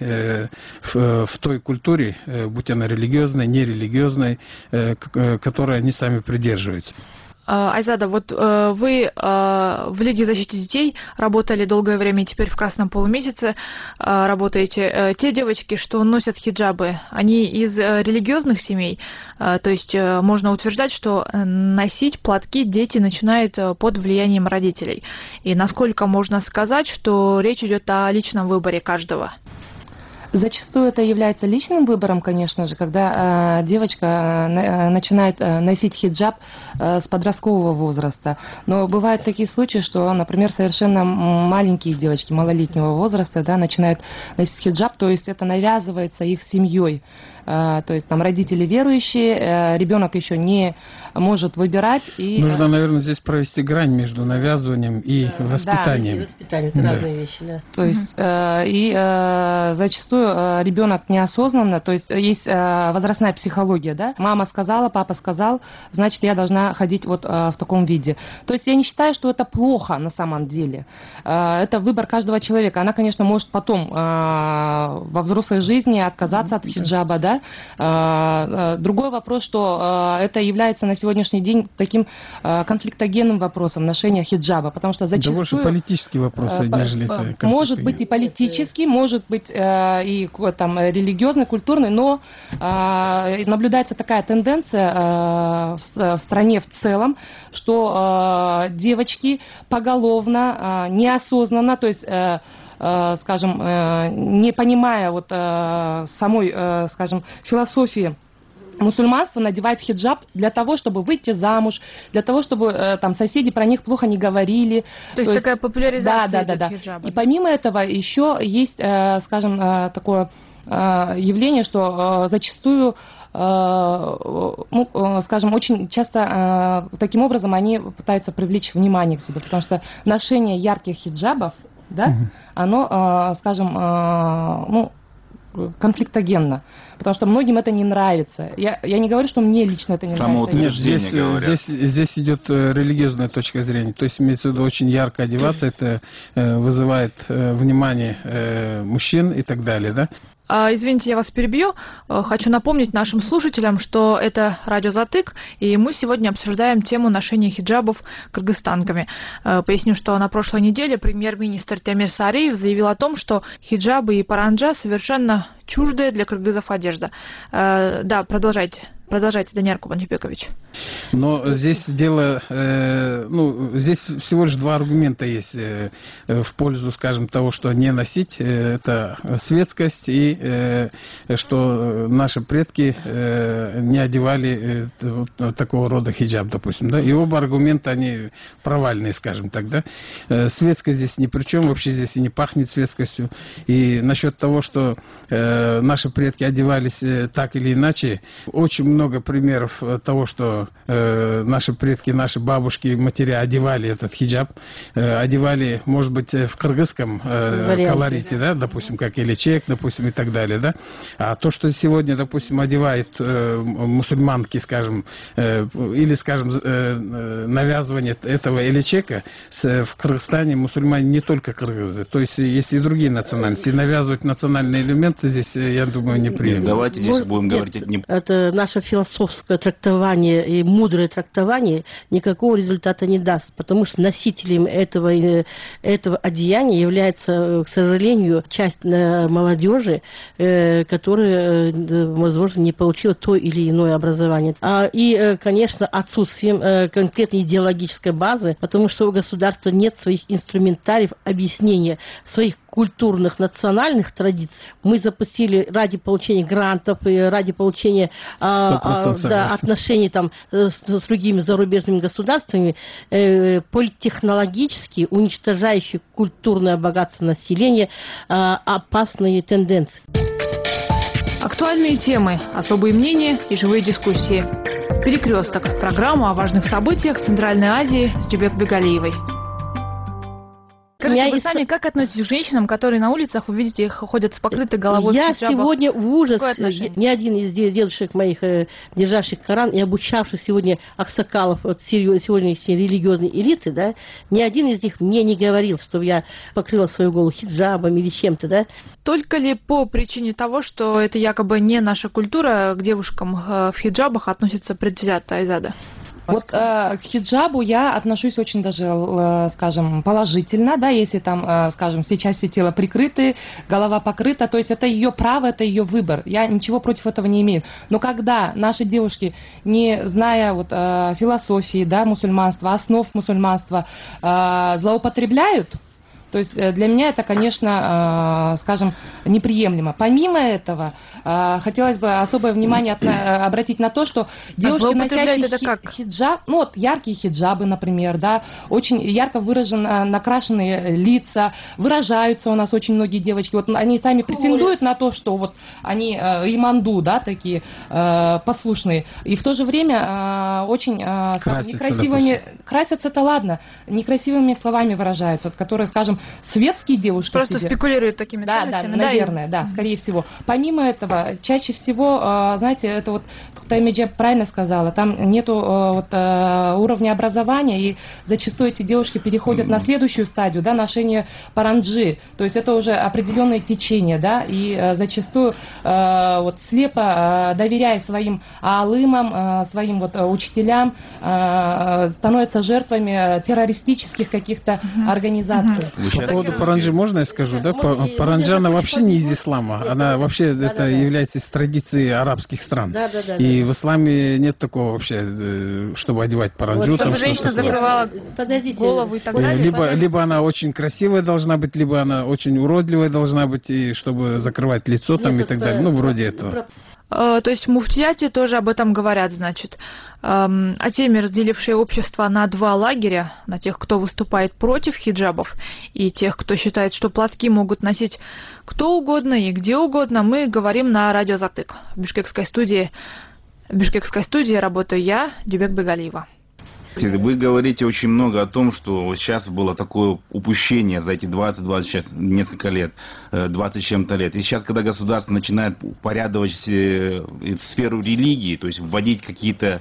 V: в той культуре, будь она религиозной, нерелигиозной, которой они сами придерживаются.
T: Айзада, вот вы в Лиге защиты детей работали долгое время и теперь в Красном полумесяце работаете. Те девочки, что носят хиджабы, они из религиозных семей? То есть можно утверждать, что носить платки дети начинают под влиянием родителей. И насколько можно сказать, что речь идет о личном выборе каждого?
B: Зачастую это является личным выбором, конечно же, когда девочка начинает носить хиджаб с подросткового возраста. Но бывают такие случаи, что, например, совершенно маленькие девочки малолетнего возраста, да, начинают носить хиджаб, то есть это навязывается их семьей. То есть там родители верующие, ребенок еще не может выбирать. И...
V: Нужно, наверное, здесь провести грань между навязыванием и воспитанием.
P: Да, воспитание, это разные вещи, да.
B: То есть зачастую ребенок неосознанно, то есть есть возрастная психология, да, мама сказала, папа сказал, значит, я должна ходить вот в таком виде. То есть я не считаю, что это плохо на самом деле. Это выбор каждого человека. Она, конечно, может потом во взрослой жизни отказаться от хиджаба, да. Другой вопрос, что это является на сегодняшний день таким конфликтогенным вопросом ношения хиджаба, потому что зачастую...
V: Да больше политический вопрос, нежели это
B: может быть и политический, может быть и там религиозный, культурный, но наблюдается такая тенденция в стране в целом, что девочки поголовно, неосознанно, то есть скажем, не понимая вот самой, скажем, философии мусульманства, надевают хиджаб для того, чтобы выйти замуж, для того, чтобы там соседи про них плохо не говорили.
T: То есть такая популяризация
B: хиджаба. И помимо этого еще есть, скажем, такое явление, что зачастую, ну, скажем, очень часто таким образом они пытаются привлечь внимание к себе, потому что ношение ярких хиджабов, да, оно, скажем, ну, конфликтогенно, потому что многим это не нравится. Я не говорю, что мне лично это не нравится.
V: Нет, здесь идет религиозная точка зрения. То есть имеется в виду очень ярко одеваться, это вызывает внимание мужчин и так далее, да?
T: Извините, я вас перебью. Хочу напомнить нашим слушателям, что это радио «Затык», и мы сегодня обсуждаем тему ношения хиджабов кыргызстанками. Поясню, что на прошлой неделе премьер-министр Темир Сариев заявил о том, что хиджабы и паранджа совершенно чуждая для кыргызов одежда. Да, продолжайте, Данияр Кубанчебекович.
V: Но здесь дело, здесь всего лишь два аргумента есть в пользу, скажем, того, что не носить, это светскость и что наши предки не одевали такого рода хиджаб, допустим, да, и оба аргумента, они провальные, скажем так, да. Светскость здесь ни при чем, вообще здесь и не пахнет светскостью, и насчет того, что наши предки одевались так или иначе, очень много примеров того, что наши предки, наши бабушки, матеря одевали этот хиджаб, одевали, может быть, в кыргызском колорите, да, допустим, как Элечек, допустим, и так далее, да. А то, что сегодня, допустим, одевают мусульманки, скажем, или, скажем, навязывание этого Элечека, в Кыргызстане мусульмане не только кыргызы, то есть есть и другие национальности. И навязывать национальные элементы здесь, я думаю, не приемлемо.
U: Давайте здесь будем говорить...
P: Это наше философское трактование и мудрое трактование никакого результата не даст, потому что носителем этого одеяния является, к сожалению, часть молодежи, которая, возможно, не получила то или иное образование. И, конечно, отсутствием конкретной идеологической базы, потому что у государства нет своих инструментариев объяснения своих культурных, национальных традиций. Мы запустили ради получения грантов и ради получения отношений там, с другими зарубежными государствами политтехнологически уничтожающие культурное богатство населения опасные тенденции.
T: Актуальные темы, особые мнения и живые дискуссии. «Перекресток» – программа о важных событиях в Центральной Азии с Джубек Бегалиевой. Скажите, вы сами как относитесь к женщинам, которые на улицах, вы видите, их ходят с покрытой головой?
P: Я сегодня в ужасе. Ни один из дедушек моих, державших Коран и обучавших сегодня аксакалов от сегодняшней религиозной элиты, да, ни один из них мне не говорил, чтобы я покрыла свою голову хиджабом или чем-то, да.
T: Только ли по причине того, что это якобы не наша культура, к девушкам в хиджабах относится предвзято, Айзада?
B: Вот к хиджабу я отношусь очень даже, скажем, положительно, да, если там, скажем, все части тела прикрыты, голова покрыта, то есть это ее право, это ее выбор, я ничего против этого не имею. Но когда наши девушки, не зная вот философии, да, мусульманства, основ мусульманства, злоупотребляют, То есть для меня это, конечно, скажем, неприемлемо. Помимо этого, хотелось бы особое внимание обратить на то, что девушки, носящие хиджаб, ну вот яркие хиджабы, например, да, очень ярко выраженно накрашенные лица, выражаются у нас очень многие девочки, вот они сами претендуют на то, что вот они иманду, да, такие послушные, и в то же время очень некрасивыми, красятся, это ладно, некрасивыми словами выражаются, которые, скажем, светские девушки
T: просто спекулируют такими ценностями.
B: Да, наверное, да, скорее всего. Помимо этого, чаще всего, знаете, это вот Таймеджа правильно сказала, там нету уровня образования, и зачастую эти девушки переходят на следующую стадию, да, ношение паранджи, то есть это уже определенное течение, да, и зачастую вот слепо, доверяя своим алымам, своим вот учителям, становятся жертвами террористических каких-то организаций.
V: По поводу паранджи можно я скажу, да? Паранджа, она вообще не из ислама, она вообще это является из традиции арабских стран. И в исламе нет такого вообще, чтобы одевать паранджу.
T: Чтобы женщина закрывала голову и так далее.
V: Либо она очень красивая должна быть, либо она очень уродливая должна быть, и чтобы закрывать лицо там и так далее. Ну, вроде этого.
T: То есть в муфтияте тоже об этом говорят, значит, о теме, разделившей общество на два лагеря, на тех, кто выступает против хиджабов, и тех, кто считает, что платки могут носить кто угодно и где угодно, мы говорим на радио Затык. В бишкекской студии работаю я, Дюбек Бегалиева.
U: Вы говорите очень много о том, что вот сейчас было такое упущение за эти 20 несколько лет, 20 чем-то лет. И сейчас, когда государство начинает упорядочивать сферу религии, то есть вводить какие-то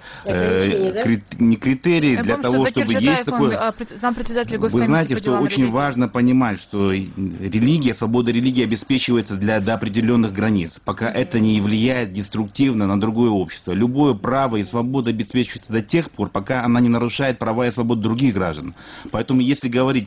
U: критерии для того, чтобы есть такое... Вы знаете, что очень важно понимать, что религия, свобода религии обеспечивается до определенных границ, пока это не влияет деструктивно на другое общество. Любое право и свобода обеспечивается до тех пор, пока она не нарушает права и свободы других граждан. Поэтому, если говорить,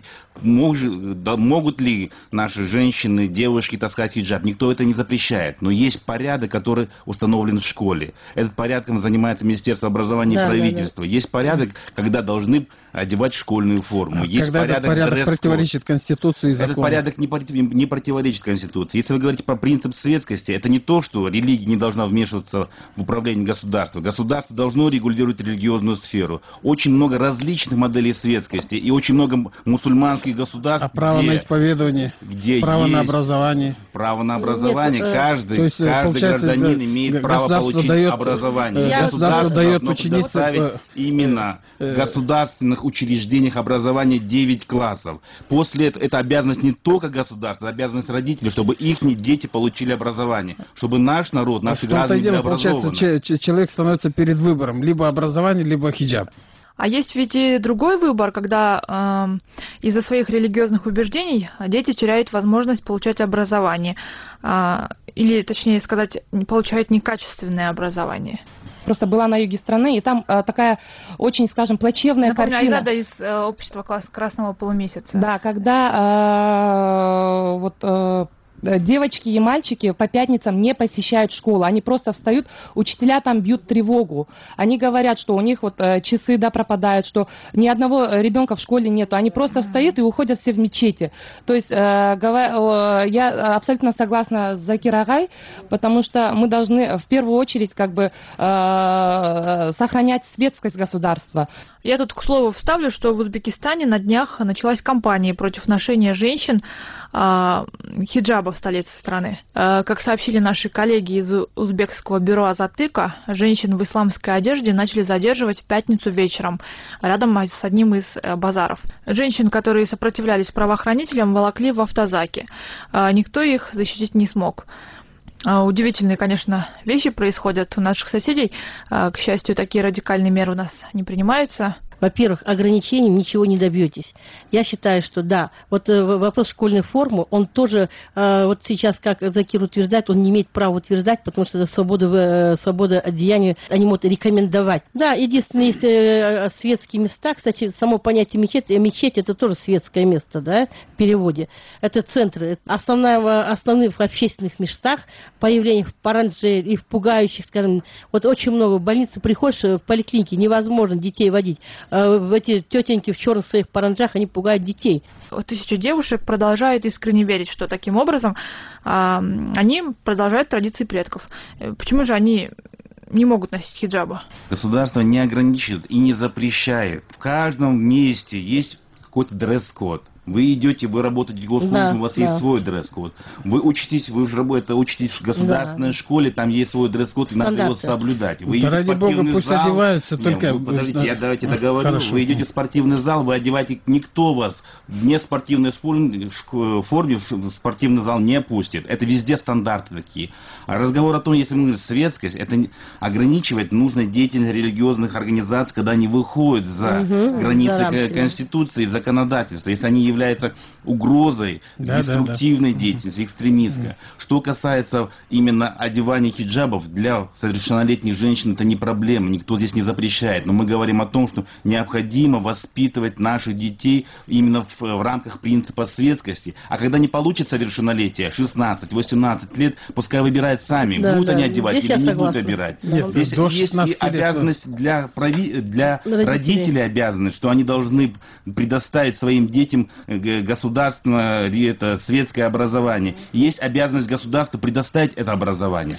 U: могут ли наши женщины, девушки таскать хиджаб, никто это не запрещает. Но есть порядок, который установлен в школе. Этот порядком занимается Министерство образования и правительство. Есть порядок, когда должны одевать школьную форму. Есть
V: когда этот порядок противоречит Конституции и закону.
U: Этот порядок не противоречит Конституции. Если вы говорите по принципу светскости, это не то, что религия не должна вмешиваться в управление государством. Государство должно регулировать религиозную сферу. Очень много различных моделей светскости и очень много мусульманских государств.
V: А право на исповедование, право на образование.
U: Право на образование. Каждый гражданин имеет право получить образование.
V: Государство дает ученицам
U: именно в государственных учреждениях образования 9 классов. После этого это обязанность не только государства, это обязанность родителей, чтобы их дети получили образование, чтобы наш народ, наши граждане были образованы.
V: Получается, человек становится перед выбором: либо образование, либо хиджаб.
T: А есть ведь и другой выбор, когда из-за своих религиозных убеждений дети теряют возможность получать образование. Или, точнее сказать, получают некачественное образование.
B: Просто была на юге страны, и там такая очень, скажем, плачевная картина.
T: Айзада из общества Красного полумесяца.
B: Да, когда девочки и мальчики по пятницам не посещают школу, они просто встают, учителя там бьют тревогу, они говорят, что у них вот часы пропадают, что ни одного ребенка в школе нету, они просто встают и уходят все в мечети. То есть я абсолютно согласна с Закир Агай, потому что мы должны в первую очередь сохранять светскость государства.
T: Я тут, к слову, вставлю, что в Узбекистане на днях началась кампания против ношения женщин хиджаба в столице страны. Как сообщили наши коллеги из узбекского бюро Азатыка, женщин в исламской одежде начали задерживать в пятницу вечером рядом с одним из базаров. Женщин, которые сопротивлялись правоохранителям, волокли в автозаки. Никто их защитить не смог. Удивительные, конечно, вещи происходят у наших соседей. К счастью, такие радикальные меры у нас не принимаются.
P: Во-первых, ограничением ничего не добьетесь. Я считаю, что да, вот вопрос школьной формы, он тоже, вот сейчас, как Закир утверждает, он не имеет права утверждать, потому что это свобода одеяния, они могут рекомендовать. Да, единственное, есть светские места, кстати, само понятие мечеть это тоже светское место, да, в переводе. Это центры. Основные в общественных местах, появление в парандже и в пугающих, скажем, вот очень много в больнице приходишь, в поликлинике невозможно детей водить. эти тетеньки в черных своих паранджах, они пугают детей.
T: Тысячи девушек продолжают искренне верить, что таким образом они продолжают традиции предков. Почему же они не могут носить хиджабы?
U: Государство не ограничивает и не запрещает. В каждом месте есть какой-то дресс-код. Вы идете, вы работаете в госслужбе, у вас есть свой дресс-код. Вы учитесь, вы уже учитесь в государственной школе, там есть свой дресс-код, и надо его соблюдать. Вы идете
V: ради
U: в спортивный
V: бога, пусть
U: зал.
V: одеваются, только...
U: Подождите, давайте договорю.
V: Хорошо.
U: Вы идете в спортивный зал, вы одеваете, никто вас в неспортивной форме в спортивный зал не пустит. Это везде стандарты такие. А разговор о том, если мы говорим светскость, это ограничивает нужной деятельность религиозных организаций, когда они выходят за границы Конституции и законодательства. Если они является угрозой деструктивной деятельности, экстремистской. Что касается именно одевания хиджабов для совершеннолетних женщин, это не проблема, никто здесь не запрещает. Но мы говорим о том, что необходимо воспитывать наших детей именно в рамках принципа светскости. А когда не получат совершеннолетие, 16-18 лет, пускай выбирают сами, будут они одевать или не будут выбирать. Здесь есть и обязанность для родителей, обязанность, что они должны предоставить своим детям государственное, это светское образование. Есть обязанность государства предоставить это образование.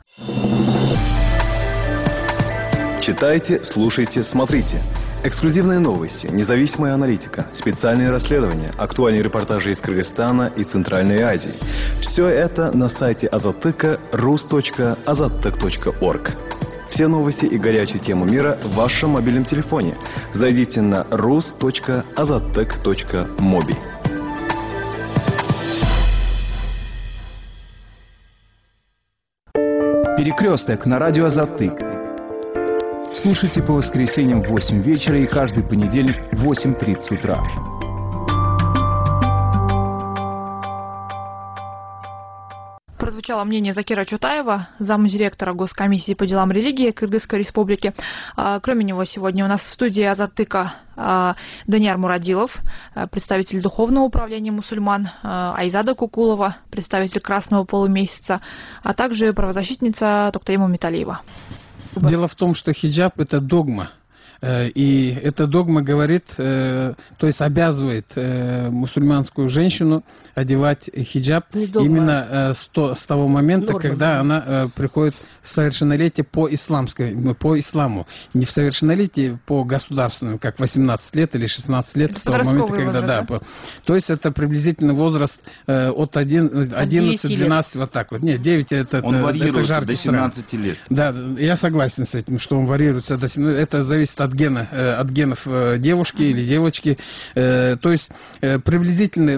R: Читайте, слушайте, смотрите. Эксклюзивные новости, независимая аналитика, специальные расследования, актуальные репортажи из Кыргызстана и Центральной Азии. Все это на сайте Азаттыка rus.azattyk.org. Все новости и горячие темы мира в вашем мобильном телефоне. Зайдите на rus.azattyk.mobi.
S: Перекресток на радио Азаттык. Слушайте по воскресеньям в 8 вечера и каждый понедельник в 8:30 утра.
T: Прозвучало мнение Закира Чотаева, замдиректора Госкомиссии по делам религии Кыргызской Республики. Кроме него сегодня у нас в студии Азаттыка Данияр Мурадилов, представитель Духовного управления мусульман, Айзада Кукулова, представитель Красного полумесяца, а также правозащитница Токтаима Металиева.
V: Дело в том, что хиджаб – это догма. И эта догма говорит, то есть обязывает мусульманскую женщину одевать хиджаб именно с того момента, когда она приходит в совершеннолетие по исламу. Не в совершеннолетие по государственному, как 18 лет или 16 лет, с того момента, когда... То есть это приблизительно возраст от 11-12, вот так вот. Нет, 9 это...
U: Он варьируется до 17 лет.
V: Да, я согласен с этим, что он варьируется до 17. Это зависит от генов девушки или девочки, то есть приблизительно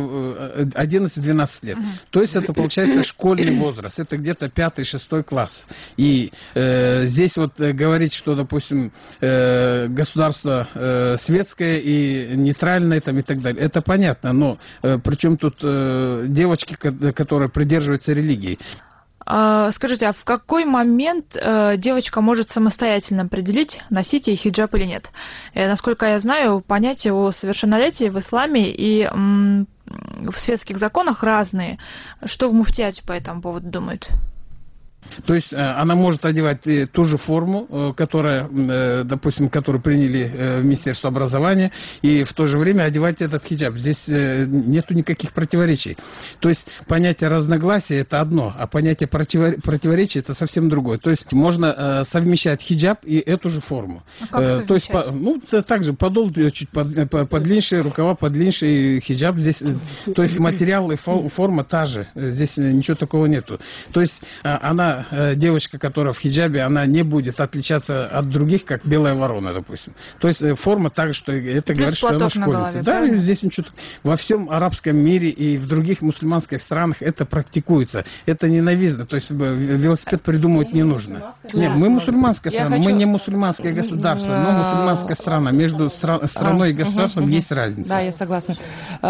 V: 11-12 лет. То есть это получается школьный возраст, это где-то 5-6 класс. И здесь вот говорить, что, допустим, государство светское и нейтральное там, и так далее, это понятно, но причем тут девочки, которые придерживаются религии.
T: Скажите, а в какой момент девочка может самостоятельно определить, носить ей хиджаб или нет? Насколько я знаю, понятия о совершеннолетии в исламе и в светских законах разные. Что в муфтияте по этому поводу думают?
V: То есть она может одевать ту же форму, которая, допустим, которую приняли в Министерство образования, и в то же время одевать этот хиджаб. Здесь нету никаких противоречий. То есть понятие разногласия – это одно, а понятие противоречия – это совсем другое. То есть можно совмещать хиджаб и эту же форму.
T: А
V: то есть, также подол чуть подлиннее, рукава подлиннее, хиджаб здесь. То есть материал и форма та же. Здесь ничего такого нету. То есть она, девочка, которая в хиджабе, она не будет отличаться от других, как белая ворона, допустим. То есть форма так, что это говорит, что она школьница. Да, и здесь ничего. Во всем арабском мире и в других мусульманских странах это практикуется. Это ненавистно. То есть велосипед придумывать не нужно. Нет, мы мусульманская страна, мы не мусульманское государство, но мусульманская страна. Между страной и государством есть разница.
B: Да, я согласна.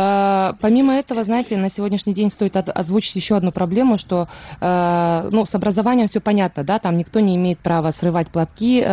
B: Помимо этого, знаете, на сегодняшний день стоит озвучить еще одну проблему, что с образованием образованием все понятно, да, там никто не имеет права срывать платки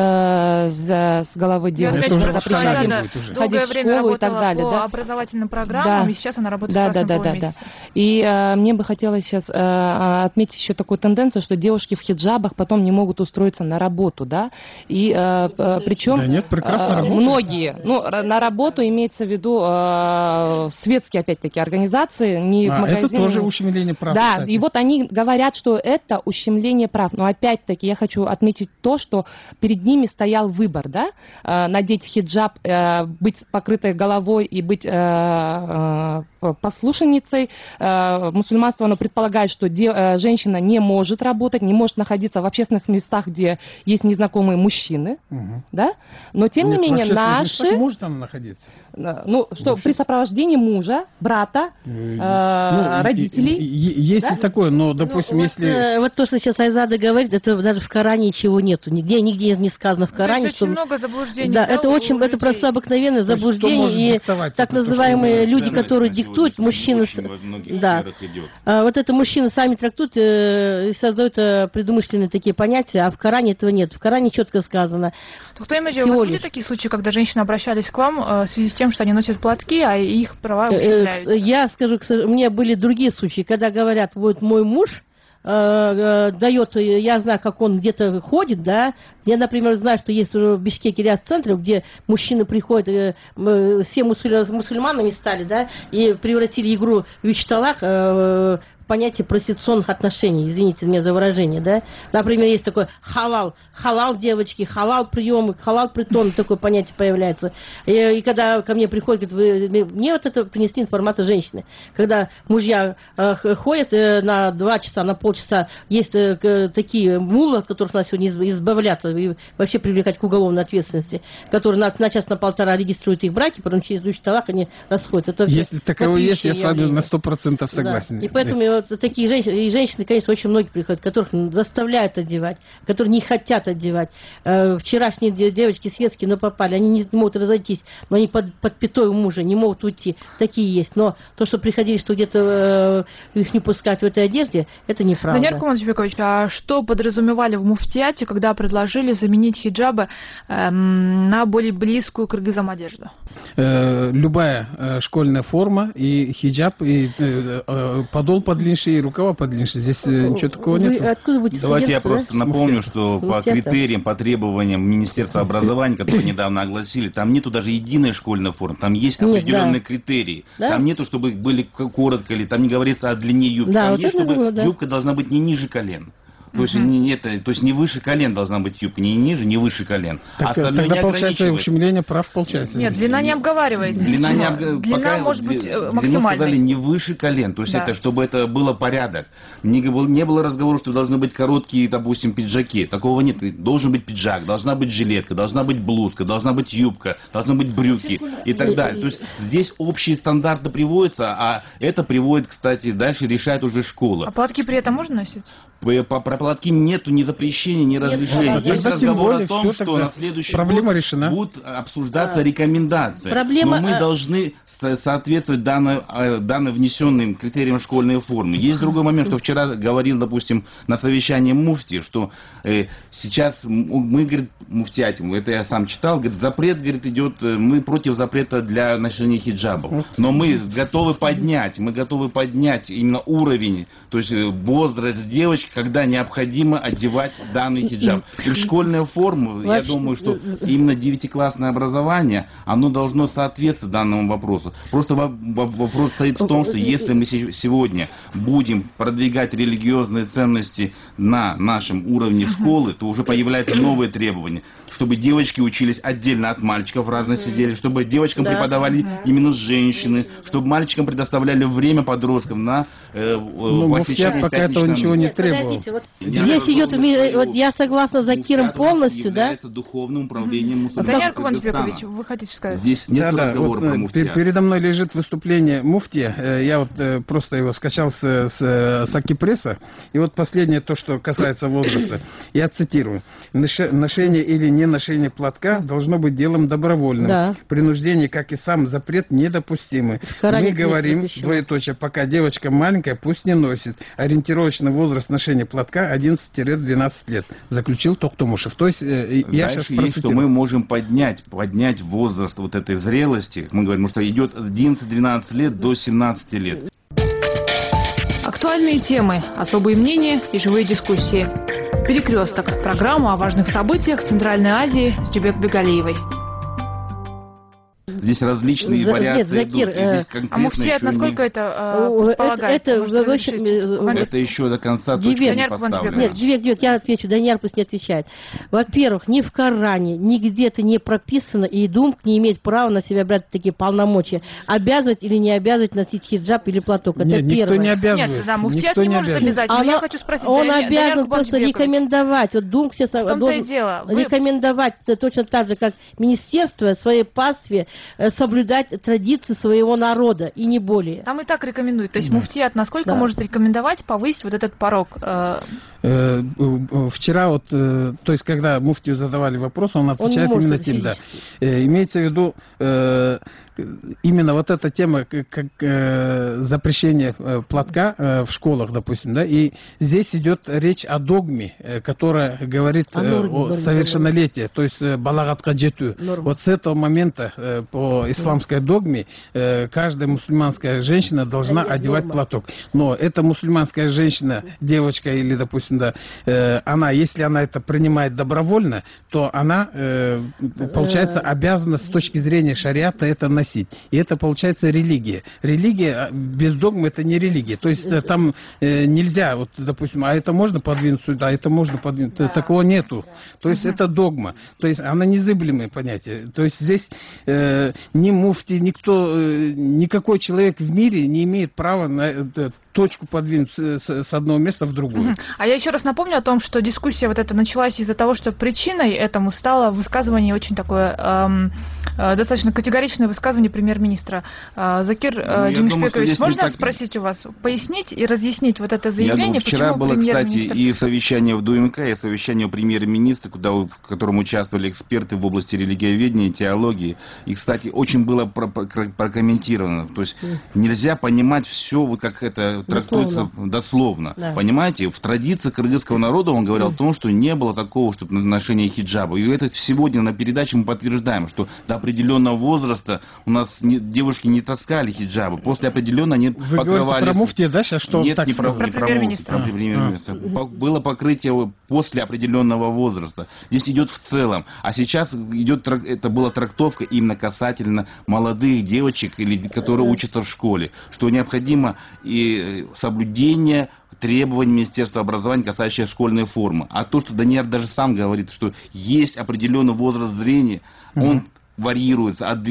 B: с головы девочки, запрещать им ходить в школу и так далее.
T: По образовательным программам, и сейчас она работает в красном полумесяце.
B: И мне бы хотелось сейчас отметить еще такую тенденцию, что девушки в хиджабах потом не могут устроиться на работу, да, и причем многие, на работу имеется в виду светские, опять-таки, организации, не в магазине.
V: Это тоже ущемление прав.
B: Да,
V: кстати.
B: и вот они говорят, что это ущемление прав, но опять-таки я хочу отметить то, что перед ними стоял выбор, да, надеть хиджаб, быть покрытой головой и быть послушницей. Мусульманство, оно предполагает, что женщина не может работать, не может находиться в общественных местах, где есть незнакомые мужчины, да, но тем не менее наши...
V: Может там находиться?
B: При сопровождении мужа, брата, родителей.
V: Есть и такое, но, допустим, если...
P: Вот то, что сейчас Айзада говорит, это даже в Коране ничего нету, нигде не сказано в Коране,
T: что... Очень много заблуждений.
P: Да, это просто обыкновенное заблуждение, и так называемые люди, которые диктуют, мужчины... Да. Вот это мужчины сами трактуют и создают предумышленные такие понятия, а в Коране этого нет. В Коране четко сказано.
T: Кто имеет, у вас были такие случаи, когда женщины обращались к вам в связи с тем, что они носят платки, а их права ущемляются?
P: Я скажу, у меня были другие случаи, когда говорят, вот мой муж дает, я знаю, как он где-то ходит, да, я, например, знаю, что есть в Бишкеке ряд центров, где мужчины приходят, все мусульманами стали, да, и превратили игру в ичталак понятие проституционных отношений, извините меня за выражение, да. Например, есть такой халал девочки, халал приемы, халал притон, такое понятие появляется. И когда ко мне приходят, мне вот это принесли информацию женщины. Когда мужья ходят на 2 часа, на полчаса, есть такие муллы, от которых надо сегодня избавляться и вообще привлекать к уголовной ответственности, которые на час, на полтора регистрируют их браки, потом через ичталак они расходят. Это
V: если таково есть, я с вами на 100% согласен.
P: Да. И поэтому вот такие женщины, конечно, очень многие приходят, которых заставляют одевать, которые не хотят одевать. Вчерашние девочки светские, но попали, они не могут разойтись, но они под пятой у мужа, не могут уйти. Такие есть. Но то, что приходили, что где-то их не пускать в этой одежде, это неправда.
T: Даниил Куманжбекович, а что подразумевали в муфтияте, когда предложили заменить хиджабы на более близкую кыргызам одежду?
V: Любая школьная форма и хиджаб, и подол подлиннее, и рукава подлиннее. Здесь ничего такого нет.
U: Давайте я просто напомню, что по критериям, по требованиям Министерства образования, которые недавно огласили, там нету даже единой школьной формы, там есть определенные критерии. Там нету, чтобы были коротко, или там не говорится о длине юбки. Там есть, чтобы юбка должна быть не ниже колен. То есть, не выше колен должна быть юбка, не ниже, не выше колен.
V: Тогда получается ущемление прав, получается.
T: Нет, длина не обговаривается. Длина может быть максимальной. Длину
U: сказали не выше колен, то есть это, чтобы это было порядок. Не было разговора, что должны быть короткие, допустим, пиджаки. Такого нет. Должен быть пиджак, должна быть жилетка, должна быть блузка, должна быть юбка, должны быть брюки и так далее. То есть здесь общие стандарты приводятся, а это приводит, кстати, дальше решает уже школа.
T: А платки при этом можно носить?
U: Про платки нету ни запрещения, ни разрешения. Есть разговор о том, что на следующий год будут обсуждаться рекомендации. Но мы должны соответствовать данным внесенным критериям школьной формы. Есть другой момент, что вчера говорил, допустим, на совещании муфти, что сейчас мы, говорит, муфтиате, это я сам читал, говорит, запрет, говорит, идет, мы против запрета для ношения хиджабов. Но мы готовы поднять именно уровень, то есть возраст девочки, когда необходимо одевать данный хиджаб. И в школьную форму, я думаю, что именно 9-классное образование, оно должно соответствовать данному вопросу. Просто вопрос стоит в том, что если мы сегодня будем продвигать религиозные ценности на нашем уровне школы, то уже появляются новые требования. Чтобы девочки учились отдельно от мальчиков, разно сидели, чтобы девочкам преподавали именно женщины, чтобы мальчикам предоставляли время подросткам на посещение
V: пока этого ничего не требовал.
P: Здесь идет, вот я согласна за Киром полностью, да?
U: Является духовным управлением мусульман.
T: Даниил Куманжбекович, вы хотите сказать?
U: Здесь нет разговора про муфтия.
V: Передо мной лежит выступление муфтия. Я вот просто его скачал с Акипресса. И вот последнее, то, что касается возраста. Я цитирую. Ношение или не ношение платка должно быть делом добровольным.
P: Да.
V: Принуждение, как и сам запрет, недопустимы. Мы говорим, двоеточие, пока девочка маленькая, пусть не носит. Ориентировочный возраст ношения ношения платка 11-12 лет, заключил Токтамушев. То есть я сейчас
U: процитирую. Что мы можем поднять возраст вот этой зрелости, мы говорим, что идет с 11-12 лет до 17 лет.
T: Актуальные темы, особые мнения и живые дискуссии. «Перекресток» – программа о важных событиях в Центральной Азии с Джибек Бегалиевой.
U: Здесь различные вариации идут. Здесь
T: а муфтият, насколько это предполагает?
U: Это еще до конца точка не поставлена.
P: Нет, Джибек, я отвечу, Данияр пусть не отвечает. Во-первых, ни в Коране, нигде это не прописано, и Думк не имеет права на себя брать такие полномочия. Обязывать или не обязывать носить хиджаб или платок. Это
V: нет,
P: первое.
V: Никто не обязывает.
T: Нет, да, муфтият не может обязать. Я хочу спросить.
P: Он обязан просто рекомендовать. Вот Думк сейчас должен рекомендовать точно так же, как министерство своей пастве соблюдать традиции своего народа, и не более.
T: Там и так рекомендуют. То есть муфтият насколько может рекомендовать повысить вот этот порог?
V: Вчера вот, то есть когда муфтию задавали вопрос, он отвечает именно тем, да. Имеется в виду именно вот эта тема, как запрещение платка в школах, допустим, да, и здесь идет речь о догме, которая говорит о совершеннолетии, то есть балагатка жету. Вот с этого момента по исламской догме каждая мусульманская женщина должна одевать платок. Но эта мусульманская женщина, девочка или, допустим, да, она, если она это принимает добровольно, то она, получается, обязана с точки зрения шариата это носить. И это, получается, религия. Религия без догмы это не религия. То есть там нельзя, вот, допустим, а это можно подвинуть сюда, а это можно подвинуть. Такого нету. То есть это догма. То есть она незыблемое понятие. То есть здесь ни муфти, никакой человек в мире не имеет права на точку подвинуть с одного места в другое.
T: А я еще раз напомню о том, что дискуссия вот эта началась из-за того, что причиной этому стало высказывание очень такое достаточно категоричное высказывание премьер-министра. Закир Джимишбекович, можно спросить у вас, пояснить и разъяснить вот это заявление?
U: Вчера было, кстати, и совещание в ДУМК, и совещание у премьер-министра, в котором участвовали эксперты в области религиоведения, теологии. И, кстати, очень было прокомментировано. То есть нельзя понимать все, вот как это трактуется дословно. Да. Понимаете, в традиции кыргызского народа он говорил о том, что не было такого, что ношение хиджаба. И это сегодня на передаче мы подтверждаем, что до определенного возраста у нас девушки не таскали хиджабы. После определенного они покрывались... Вы говорите про муфтия, да, сейчас что? Нет, не про премьер-министра. Было покрытие после определенного возраста. Здесь идет в целом. А сейчас идет, это была трактовка именно касательно молодых девочек, которые учатся в школе, что необходимо и соблюдение требований Министерства образования, касающихся школьной формы. А то, что Данияр даже сам говорит, что есть определенный возраст зрения, он варьируется от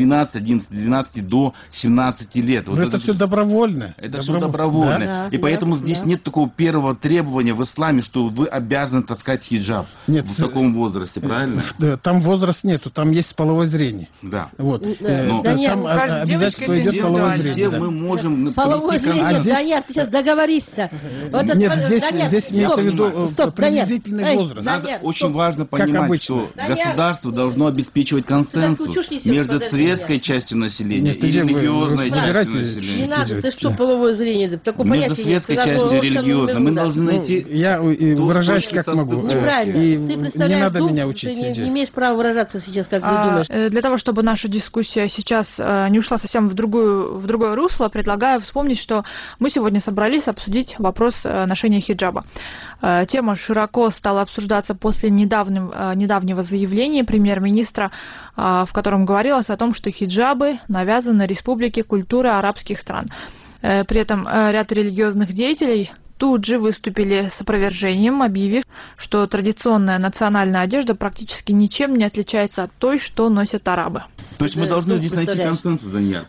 U: 11 до 17 лет. Вот
V: это все добровольно.
U: Это все добровольно. Да? И поэтому здесь нет такого первого требования в исламе, что вы обязаны таскать хиджаб в таком возрасте, правильно?
V: Там возраст нету, там есть половое зрение.
U: Да.
V: Вот. Там обязательно идет половое зрение.
U: Мы можем...
P: Половое зрение, Данияр, ты сейчас договоришься.
V: Нет, здесь имеется в виду приблизительный возраст.
U: Очень важно понимать, что государство должно обеспечивать консенсус между светской частью населения и религиозной частью населения.
P: Не надо, ты что, половое зрение?
U: Между светской частью и религиозной. Мы должны найти...
V: Я выражаюсь как могу.
P: Неправильно. Ты представляешь,
V: не надо меня учить.
P: Ты не имеешь права выражаться сейчас, как ты думаешь.
T: Для того, чтобы наша дискуссия сейчас не ушла совсем в другое русло, предлагаю вспомнить, что мы сегодня собрались обсудить вопрос ношения хиджаба. Тема широко стала обсуждаться после недавнего заявления премьер-министра, в котором говорилось о том, что хиджабы навязаны республике культуры арабских стран. При этом ряд религиозных деятелей тут же выступили с опровержением, объявив, что традиционная национальная одежда практически ничем не отличается от той, что носят арабы.
U: То есть мы должны здесь найти консенсус, Данияр.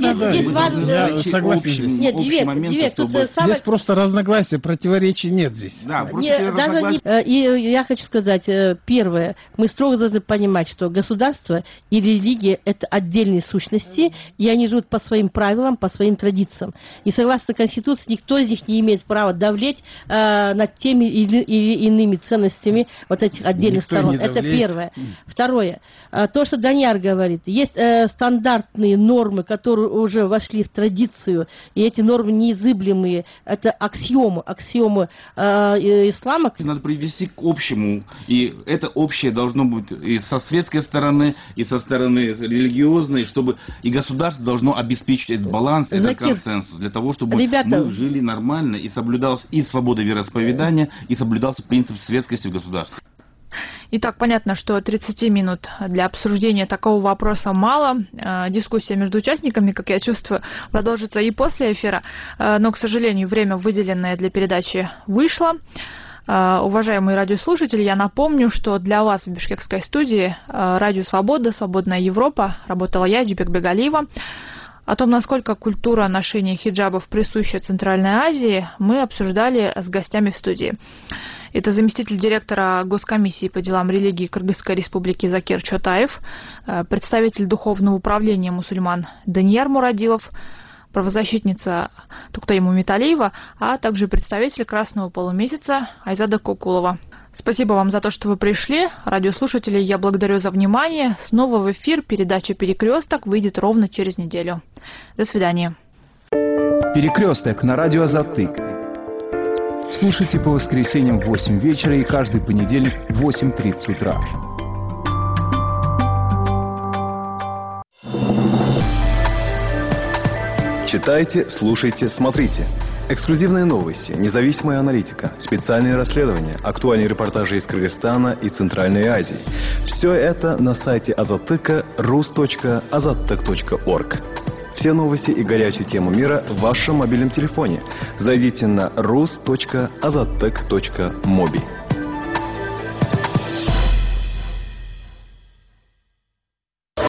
V: Я согласен. Здесь просто разногласия, противоречий нет здесь.
U: Да,
P: и я хочу сказать, первое, мы строго должны понимать, что государство и религия – это отдельные сущности, и они живут по своим правилам, по своим традициям. И согласно Конституции, никто из них не имеет права давлеть над теми или иными ценностями вот этих отдельных сторон. Это первое. Второе, то, что Данияр говорит, есть стандартные нормы, которые уже вошли в традицию, и эти нормы неизыблемые. Это аксиомы ислама.
U: Надо привести к общему, и это общее должно быть и со светской стороны, и со стороны религиозной, чтобы и государство должно обеспечить этот баланс, этот консенсус, для того, чтобы мы жили нормально, и соблюдалась и свобода вероисповедания, и соблюдался принцип светскости в государстве.
T: Итак, понятно, что 30 минут для обсуждения такого вопроса мало. Дискуссия между участниками, как я чувствую, продолжится и после эфира. Но, к сожалению, время, выделенное для передачи, вышло. Уважаемые радиослушатели, я напомню, что для вас в бишкекской студии Радио Свобода, Свободная Европа, работала я, Эдюбек Бегалиева. О том, насколько культура ношения хиджабов присуща Центральной Азии, мы обсуждали с гостями в студии. Это заместитель директора Госкомиссии по делам религии Кыргызской республики Закир Чотаев, представитель Духовного управления мусульман Данияр Мурадилов, правозащитница Туктай Мумиталиева, а также представитель Красного полумесяца Айзада Кокулова. Спасибо вам за то, что вы пришли. Радиослушатели, я благодарю за внимание. Снова в эфир передача «Перекресток» выйдет ровно через неделю. До свидания.
S: «Перекресток» на радио «Азаттык». Слушайте по воскресеньям в 8 вечера и каждый понедельник в 8:30 утра.
R: Читайте, слушайте, смотрите. Эксклюзивные новости, независимая аналитика, специальные расследования, актуальные репортажи из Кыргызстана и Центральной Азии. Все это на сайте Азаттыка rus.azattyk.org. Все новости и горячие темы мира в вашем мобильном телефоне. Зайдите на rus.azattyk.mobi.